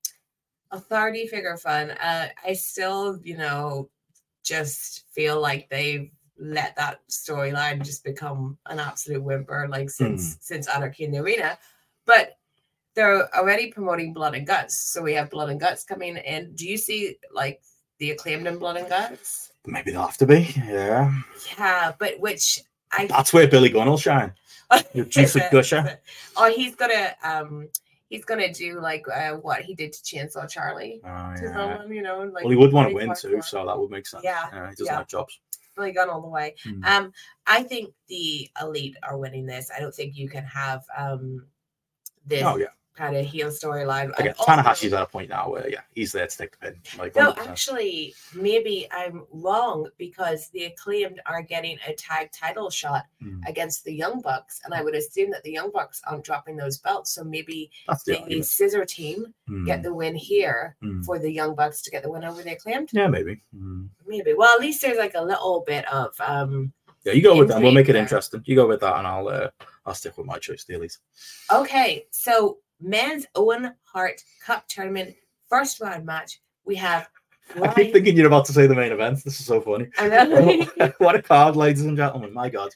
Authority figure fun. Uh, I still, you know, just feel like they've let that storyline just become an absolute whimper, like since mm. since Anarchy in the Arena, but. They're already promoting Blood and Guts. So we have Blood and Guts coming in. Do you see like the Acclaimed in Blood and Guts? Maybe they'll have to be. Yeah. Yeah, but which I That's where Billy Gunn will shine. Your juicy gusher. Oh, he's gonna um he's gonna do like uh, what he did to Chainsaw Charlie. Oh, yeah. Someone, you know, like well, he would want to win too, so that would make sense. Yeah. yeah he doesn't yeah. have jobs. Billy Gunn all the way. Hmm. Um, I think the Elite are winning this. I don't think you can have um this oh, yeah. kind of heel storyline. Again, Tanahashi's at a point now where yeah, he's there to take the pin. Like, no, one hundred percent. Actually, maybe I'm wrong because the Acclaimed are getting a tag title shot mm. against the Young Bucks, and I would assume that the Young Bucks aren't dropping those belts. So maybe That's the, the Scissor team mm. get the win here mm. for the Young Bucks to get the win over the Acclaimed. Yeah, maybe. Mm. Maybe. Well, at least there's like a little bit of um. Yeah, you go with that. We'll make it interesting. You go with that, and I'll uh, I'll stick with my choice, Steelies. Okay, so. Men's Owen Hart Cup Tournament first round match. We have. Ryan... I keep thinking you're about to say the main event. This is so funny. I know. What a card, ladies and gentlemen! My God.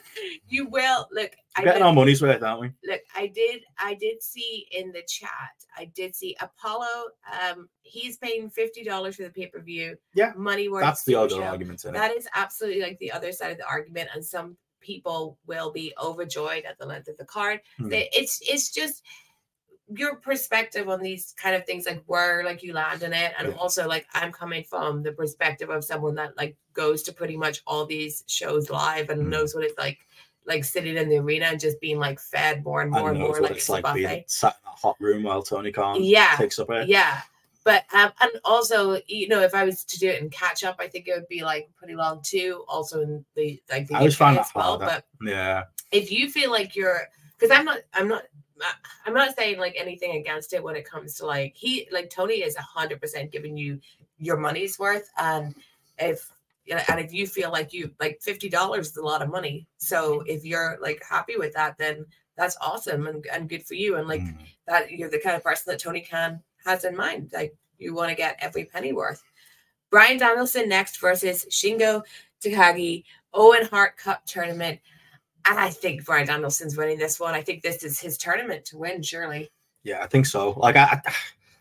You will look. We're getting did, our money's worth, aren't we? Look, I did. I did see in the chat. I did see Apollo. Um, he's paying fifty dollars for the pay per view. Yeah, money worth. That's the other argument. That is absolutely like the other side of the argument, and some people will be overjoyed at the length of the card. Hmm. It's it's just. Your perspective on these kind of things, like where like you land in it, and yeah. also like I'm coming from the perspective of someone that like goes to pretty much all these shows live and mm. knows what it's like, like sitting in the arena and just being like fed more and more and, and more. Like it's like being sat in a hot room while Tony Khan yeah takes up it. Yeah, but um, and also you know if I was to do it in catch up, I think it would be like pretty long too. Also in the like the I always find that well, harder. But yeah, if you feel like you're because I'm not I'm not. I'm not saying like anything against it when it comes to like he like Tony is a hundred percent giving you your money's worth, and if you know, and if you feel like you like fifty dollars is a lot of money, so if you're like happy with that, then that's awesome and, and good for you, and like mm. that you're the kind of person that Tony Khan has in mind, like you want to get every penny worth. Bryan Danielson next versus Shingo Takagi, Owen Hart Cup Tournament. And I think Bryan Danielson's winning this one. I think this is his tournament to win, surely. Yeah, I think so. Like, I, I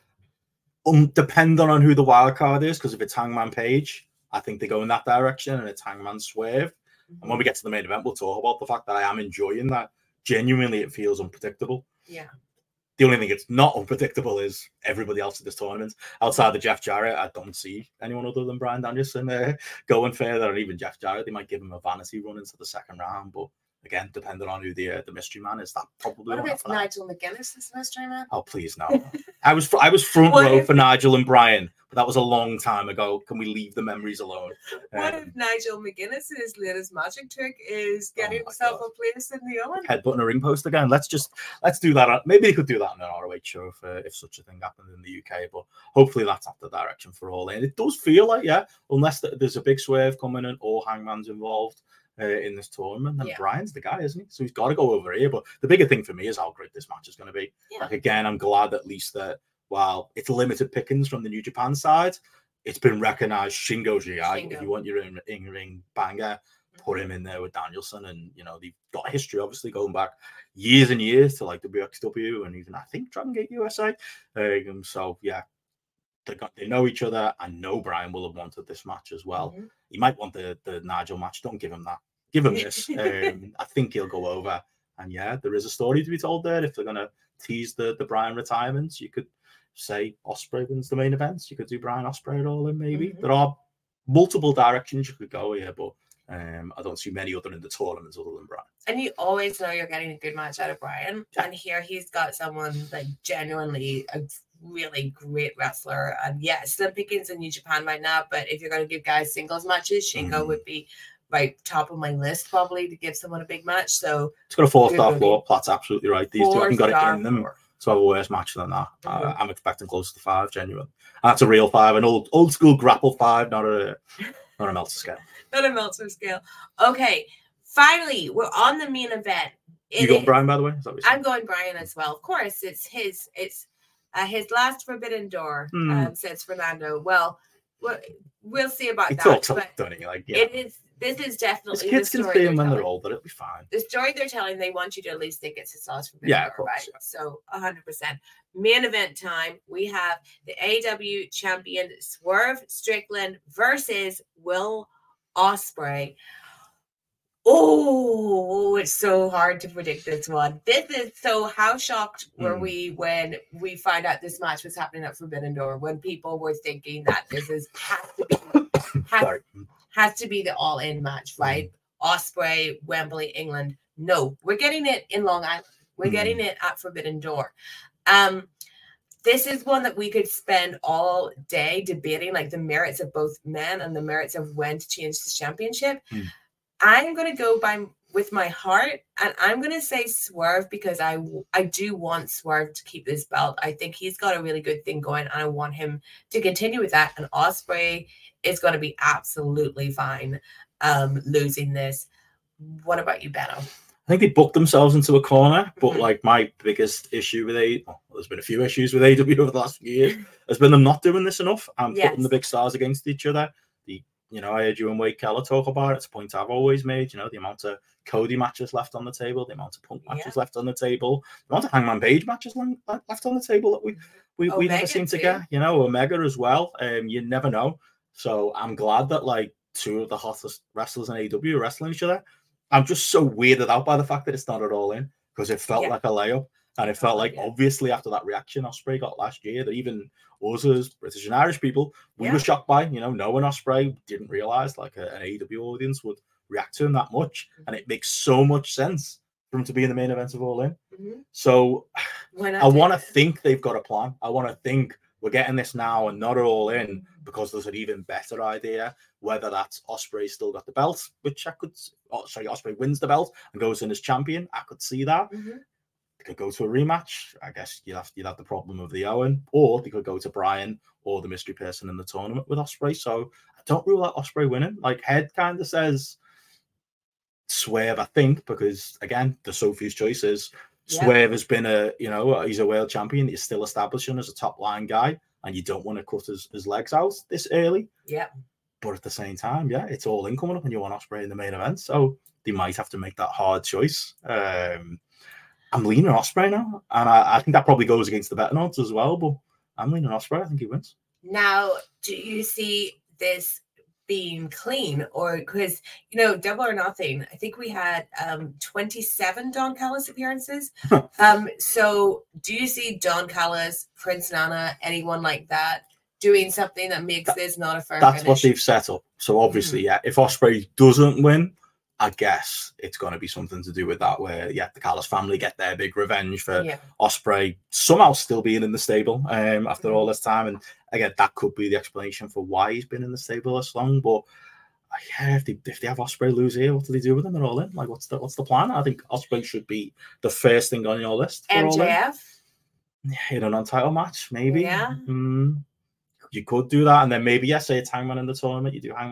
um, depending on who the wild card is, because if it's Hangman Page, I think they go in that direction, and it's Hangman Swerve. Mm-hmm. And when we get to the main event, we'll talk about the fact that I am enjoying that. Genuinely, it feels unpredictable. Yeah. The only thing that's not unpredictable is everybody else in this tournament. Outside of Jeff Jarrett, I don't see anyone other than Bryan Danielson uh, going further, or even Jeff Jarrett. They might give him a vanity run into the second round, but again, depending on who the uh, the mystery man is, that probably. What if Nigel McGuinness is the mystery man? Oh, please no! I was I was front row if... for Nigel and Bryan, but that was a long time ago. Can we leave the memories alone? What um, if Nigel McGuinness's latest magic trick is getting oh himself God. a place in the Owen? Headbutting a ring post again. Let's just let's do that. Maybe they could do that in an R O H show if, uh, if such a thing happened in the U K. But hopefully that's not the direction for All In. It does feel like yeah, unless there's a big swerve coming in or Hangman's involved. uh, in this tournament. And Yeah. Brian's the guy, isn't he? So he's got to go over here. But the bigger thing for me is how great this match is going to be. Yeah. Like, again, I'm glad at least that while it's limited pickings from the New Japan side, it's been recognized. Shingo Jiai, Shingo. if you want your in, in ring banger, put him in there with Danielson. And, you know, they've got a history, obviously, going back years and years to like W X W and even, I think, Dragon Gate U S A. Um, so, yeah, they got they know each other. I know Brian will have wanted this match as well. Mhm. He might want the, the Nigel match. Don't give him that. Give him this. um, I think he'll go over. And, yeah, there is a story to be told there. If they're going to tease the, the Brian retirements, you could say Ospreay wins the main events. You could do Brian Ospreay at all in, maybe. Mhm. There are multiple directions you could go here, but um, I don't see many other in the tournaments other than Brian. And you always know you're getting a good match out of Brian. Yeah. And here he's got someone like genuinely a really great wrestler. And yeah, slim pickings in New Japan right now, but if you're going to give guys singles matches, Shingo Mhm. would be right top of my list probably to give someone a big match. So It's got a four Good star movie. floor. That's absolutely right. These two haven't got it four-star in them floor. to have a worse match than that. Mhm. Uh, I'm expecting close to five, genuine. And that's a real five, an old old school grapple five, not a not a Meltzer scale. Not a Meltzer scale. Okay, finally, we're on the main event. You It going is- Brian, by the way? Is that what you're I'm going Brian as well. Of course, it's his. It's uh, his last Forbidden Door. Hmm. Um, says Fernando. Well, we'll, we'll see about He that. talks a but lot, doesn't he? Like, yeah. it is. This is His definitely kids the can story stay they're in when they're telling. older. It'll be fine. The story they're telling. They want you to at least think it's his last Forbidden Yeah, of Door, course, right? yeah. So, a hundred percent. Main event time. We have the A E W champion Swerve Strickland versus Will Ospreay. Oh, it's so hard to predict this one. This is so. How shocked were Hmm. we when we find out this match was happening at Forbidden Door? When people were thinking that this is has to be has, Sorry. has to be the all-in match, right? Ospreay, Wembley, England. No, we're getting it in Long Island. We're Hmm. getting it at Forbidden Door. Um, this is one that we could spend all day debating, like the merits of both men and the merits of when to change the championship. Hmm. I'm going to go by with my heart, and I'm going to say Swerve because I I do want Swerve to keep this belt. I think he's got a really good thing going, and I want him to continue with that. And Ospreay is going to be absolutely fine um, losing this. What about you, Benno? I think they booked themselves into a corner, but Mhm. like my biggest issue with A, well, there's been a few issues with A E W over the last few years, has been them not doing this enough and Yes. putting the big stars against each other. The, you know, I heard you and Wade Keller talk about it. It's a point I've always made. You know, the amount of Cody matches left on the table, the amount of Punk matches Yeah. left on the table, the amount of Hangman Page matches le- left on the table that we we, we never Omega seem to too. get. You know, Omega as well. Um, you never know. So I'm glad that like two of the hottest wrestlers in A E W are wrestling each other. I'm just so weirded out by the fact that it's not at all in because it felt Yeah. like a layup. And it felt like, Yeah. obviously, after that reaction Ospreay got last year, that even us as British and Irish people, we Yeah. were shocked by, you know, knowing Ospreay, didn't realize like a, an A E W audience would react to him that much. And it makes so much sense for him to be in the main event of All In. Mhm. So Why not I do want to it? think they've got a plan. I want to think we're getting this now and not All In because there's an even better idea, whether that's Ospreay still got the belt, which I could, oh, sorry, Ospreay wins the belt and goes in as champion. I could see that. Mhm. They could go to a rematch. I guess you'd have, you'd have the problem of the Owen, or they could go to Brian or the mystery person in the tournament with Ospreay. So I don't rule out Ospreay winning. Like Head kind of says Swerve, I think, because again, the Sophie's choices. Yeah. Swerve has been a, you know, he's a world champion. He's still establishing as a top line guy, and you don't want to cut his, his legs out this early. Yeah. But at the same time, yeah, it's all in coming up, and you want Ospreay in the main event, so they might have to make that hard choice. Um, I'm leaning Ospreay now, and I, I think that probably goes against the betting odds as well. But I'm leaning Ospreay. I think he wins. Now, do you see this being clean, or because you know, Double or Nothing? I think we had um twenty-seven Don Callis appearances. um, so do you see Don Callis, Prince Nana, anyone like that doing something that makes That- this not a fair That's finish? what they've set up. So obviously, Mm-hmm. yeah, if Ospreay doesn't win, I guess it's going to be something to do with that, where yeah, the Callis family get their big revenge for Yeah. Ospreay somehow still being in the stable um, after Mhm. all this time. And again, that could be the explanation for why he's been in the stable this long. But uh, yeah, if they if they have Ospreay lose here, what do they do with him at All In? Like, what's the what's the plan? I think Ospreay should be the first thing on your list for All In. M J F. In a non-title match, maybe. Yeah. Mm, you could do that, and then maybe yes, say it's Hangman in the tournament. You do Hangman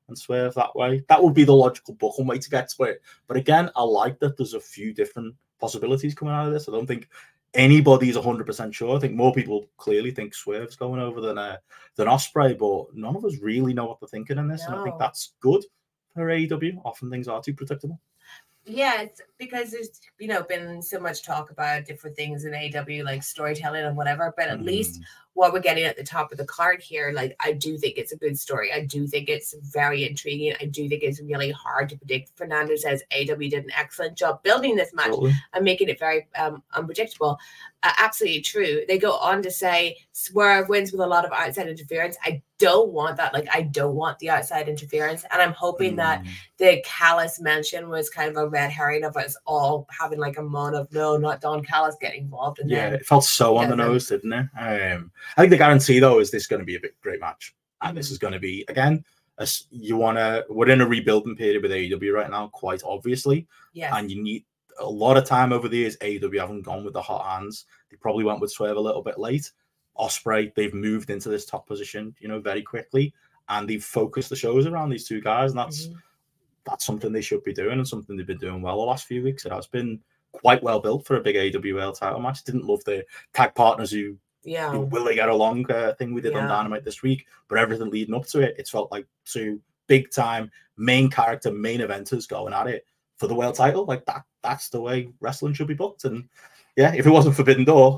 and Swerve that way. That would be the logical booking way to get to it. But again, I like that there's a few different possibilities coming out of this. I don't think anybody's one hundred percent sure. I think more people clearly think Swerve's going over than uh, than Ospreay, but none of us really know what they're thinking in this. No. And I think that's good for A E W. Often things are too predictable. Yeah, it's because there's, you know, been so much talk about different things in A E W, like storytelling and whatever, but at mm. least what we're getting at the top of the card here, like, I do think it's a good story. I do think it's very intriguing. I do think it's really hard to predict. Fernando says A E W did an excellent job building this match totally. and making it very um, unpredictable. Uh, absolutely true. They go on to say Swerve wins with a lot of outside interference. I don't want that. Like, I don't want the outside interference. And I'm hoping mm. that the Callis mention was kind of a red herring of us all having like a moan of no, not Don Callis getting involved. And yeah, then, it felt so on the nose, didn't it? Um, I think the guarantee, though, is this is going to be a big, great match. And mm-hmm. this is going to be, again, a, you want to, we're in a rebuilding period with A E W right now, quite obviously. Yeah. And you need a lot of time over the years. A E W haven't gone with the hot hands. They probably went with Swerve a little bit late. Ospreay, they've moved into this top position, you know, very quickly. And they've focused the shows around these two guys. And that's, mm-hmm. that's something they should be doing and something they've been doing well the last few weeks. It has been quite well built for a big A E W World title match. Didn't love the tag partners who Yeah. will they get along uh, thing we did yeah. on Dynamite this week, but everything leading up to it, it's felt like two big time main character main eventers going at it for the world title. Like that, that's the way wrestling should be booked. And yeah, if it wasn't Forbidden Door,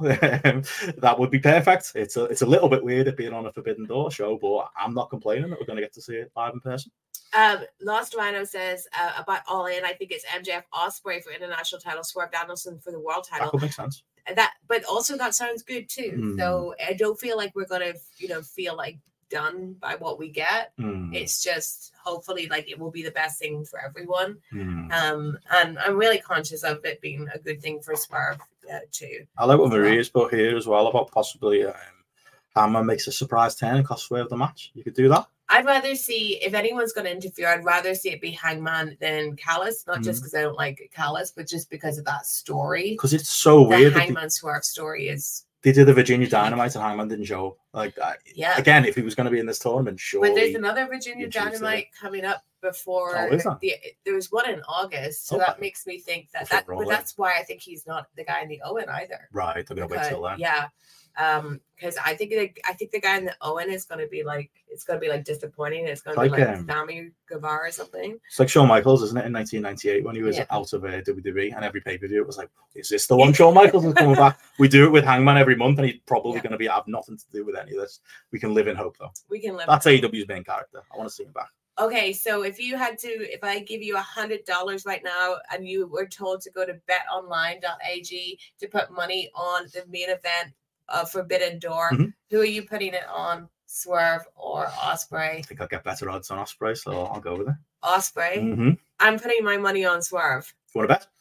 that would be perfect. It's a it's a little bit weird it being on a Forbidden Door show, but I'm not complaining that we're going to get to see it live in person. Um, Lost Rhino says uh, about All In, I think it's M J F Ospreay for international title, Swerve Danielson for the world title. That could make sense. That, but also that sounds good too. Mm. So I don't feel like we're gonna, you know, feel like done by what we get. Mm. It's just hopefully like it will be the best thing for everyone. Mm. Um, and I'm really conscious of it being a good thing for Swerve uh, too. I like what Maria's put here as well about possibly um, Hammer makes a surprise turn and cost Swerve the match. You could do that. I'd rather see, if anyone's going to interfere, I'd rather see it be Hangman than Callis. Not mm. just because I don't like Callis, but just because of that story. Because it's so the weird. Hangman they, Swerve story is. They did the Virginia Dynamite and Hangman didn't show. Like, yeah. Again, if he was going to be in this tournament, sure. But there's another Virginia Dynamite coming up before. Oh, is that? The, there was one in August, so okay. that makes me think that that. But that's why I think he's not the guy in the Owen either. Right, they're going to wait till then. Yeah. Um, because I think the, I think the guy in the Owen is going to be like it's going to be like disappointing. It's going to like, be like um, Sammy Guevara or something. It's like Shawn Michaels, isn't it? In nineteen ninety-eight when he was yeah. out of uh, W W E, and every pay per view it was like, is this the one Shawn Michaels is coming back? We do it with Hangman every month, and he's probably yeah. going to be have nothing to do with any of this. We can live in hope, though. We can live. That's A E W's main character. I want to see him back. Okay, so if you had to, if I give you a hundred dollars right now, and you were told to go to bet online dot a g to put money on the main event of Forbidden Door, mm-hmm. who are you putting it on? Swerve or Ospreay? I think I'll get better odds on Ospreay, so I'll go with it. Ospreay? Mm-hmm. I'm putting my money on Swerve. You want to bet?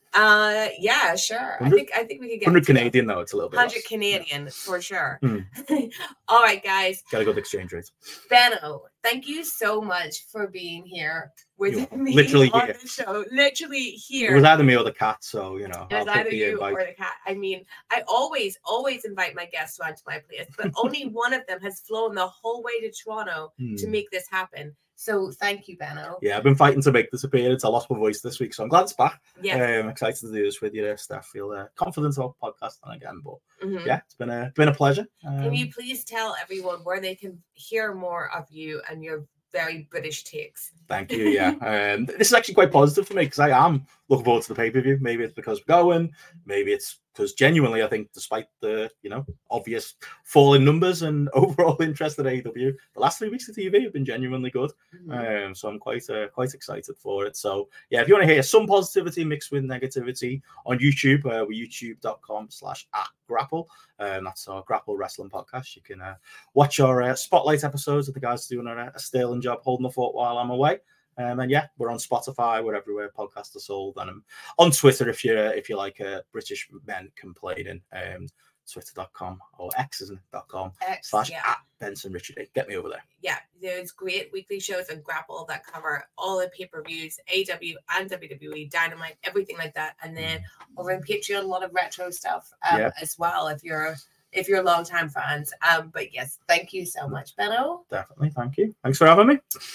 Uh, yeah, sure. I think I think we could get one hundred Canadian though. It's a little bit one hundred less. Canadian yeah. for sure. Mm. All right, guys. Got to go with exchange rates. Benno, thank you so much for being here with You're me literally on here. the show. Literally here. It was either me or the cat, so you know. It was I'll either the you invite. or the cat. I mean, I always, always invite my guests around to my place, but only one of them has flown the whole way to Toronto mm. to make this happen. So thank you, Benno. Yeah, I've been fighting to make this appearance. I lost my voice this week, so I'm glad it's back. Yeah, I'm um, excited to do this with you, Steph. Feel uh, confident about podcasting again, but mm-hmm. yeah, it's been a been a pleasure. Um, Can you please tell everyone where they can hear more of you and your very British takes? Thank you. Yeah, um, this is actually quite positive for me because I am looking forward to the pay per view. Maybe it's because we're going. Maybe it's because genuinely, I think, despite the you know obvious fall in numbers and overall interest in A E W, the last three weeks of T V have been genuinely good. Mm-hmm. Um, so I'm quite uh, quite excited for it. So yeah, if you want to hear some positivity mixed with negativity on YouTube, uh, we're youtube dot com slash at grapple. Um, that's our Grapple Wrestling podcast. You can uh, watch our uh, spotlight episodes of the guys doing a, a sterling job holding the fort while I'm away. Um, and yeah, we're on Spotify, we're everywhere podcasts are sold, and I'm on Twitter if you're if you like uh, British men complaining. Um, Twitter dot com or X, isn't it? Dot com X, slash yeah. at Benson Richard. Get me over there. Yeah, there's great weekly shows on Grapple that cover all the pay-per-views, A E W and W W E, Dynamite, everything like that. And then over in Patreon, a lot of retro stuff um, yeah. as well. If you're if you're longtime fans. Um, but yes, thank you so much, Benno. Definitely, thank you. Thanks for having me.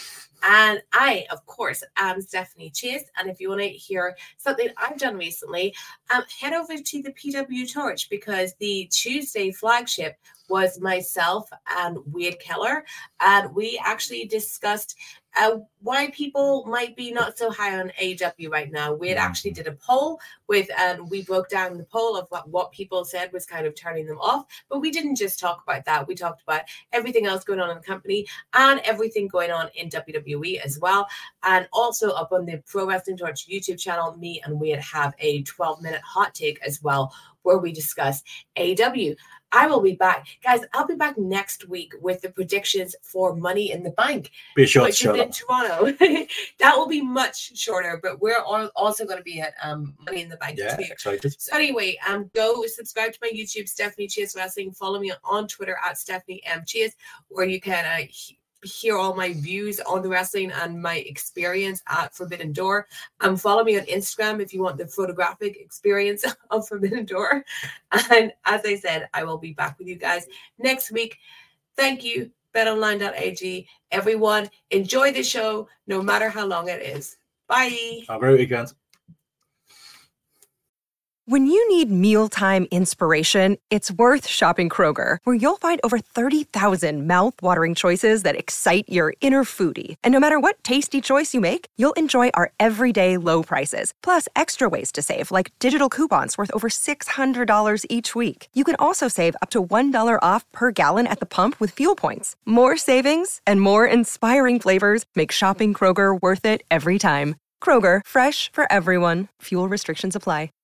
And I, of course, am Stephanie Chase. And if you want to hear something I've done recently, um, head over to the P W Torch, because the Tuesday flagship was myself and Wade Keller. And we actually discussed uh, why people might be not so high on A E W right now. We had actually did a poll with, and we broke down the poll of what, what people said was kind of turning them off. But we didn't just talk about that. We talked about everything else going on in the company and everything going on in W W E as well. And also up on the Pro Wrestling Torch YouTube channel, me and we have a twelve minute hot take as well, where we discuss A E W. I will be back. Guys, I'll be back next week with the predictions for Money in the Bank. Be a short which show. is in Toronto. That will be much shorter, but we're all also going to be at um, Money in the Bank. Yeah, excited. So anyway, um, go subscribe to my YouTube, Stephanie Chase Wrestling. Follow me on Twitter at Stephanie M. Chase, where you can uh, hear all my views on the wrestling and my experience at Forbidden Door. Um, follow me on Instagram if you want the photographic experience of Forbidden Door. And as I said, I will be back with you guys next week. Thank you, bet online dot a g. Everyone, enjoy the show, no matter how long it is. Bye. Have a great weekend. When you need mealtime inspiration, it's worth shopping Kroger, where you'll find over thirty thousand mouth-watering choices that excite your inner foodie. And no matter what tasty choice you make, you'll enjoy our everyday low prices, plus extra ways to save, like digital coupons worth over six hundred dollars each week. You can also save up to one dollar off per gallon at the pump with fuel points. More savings and more inspiring flavors make shopping Kroger worth it every time. Kroger, fresh for everyone. Fuel restrictions apply.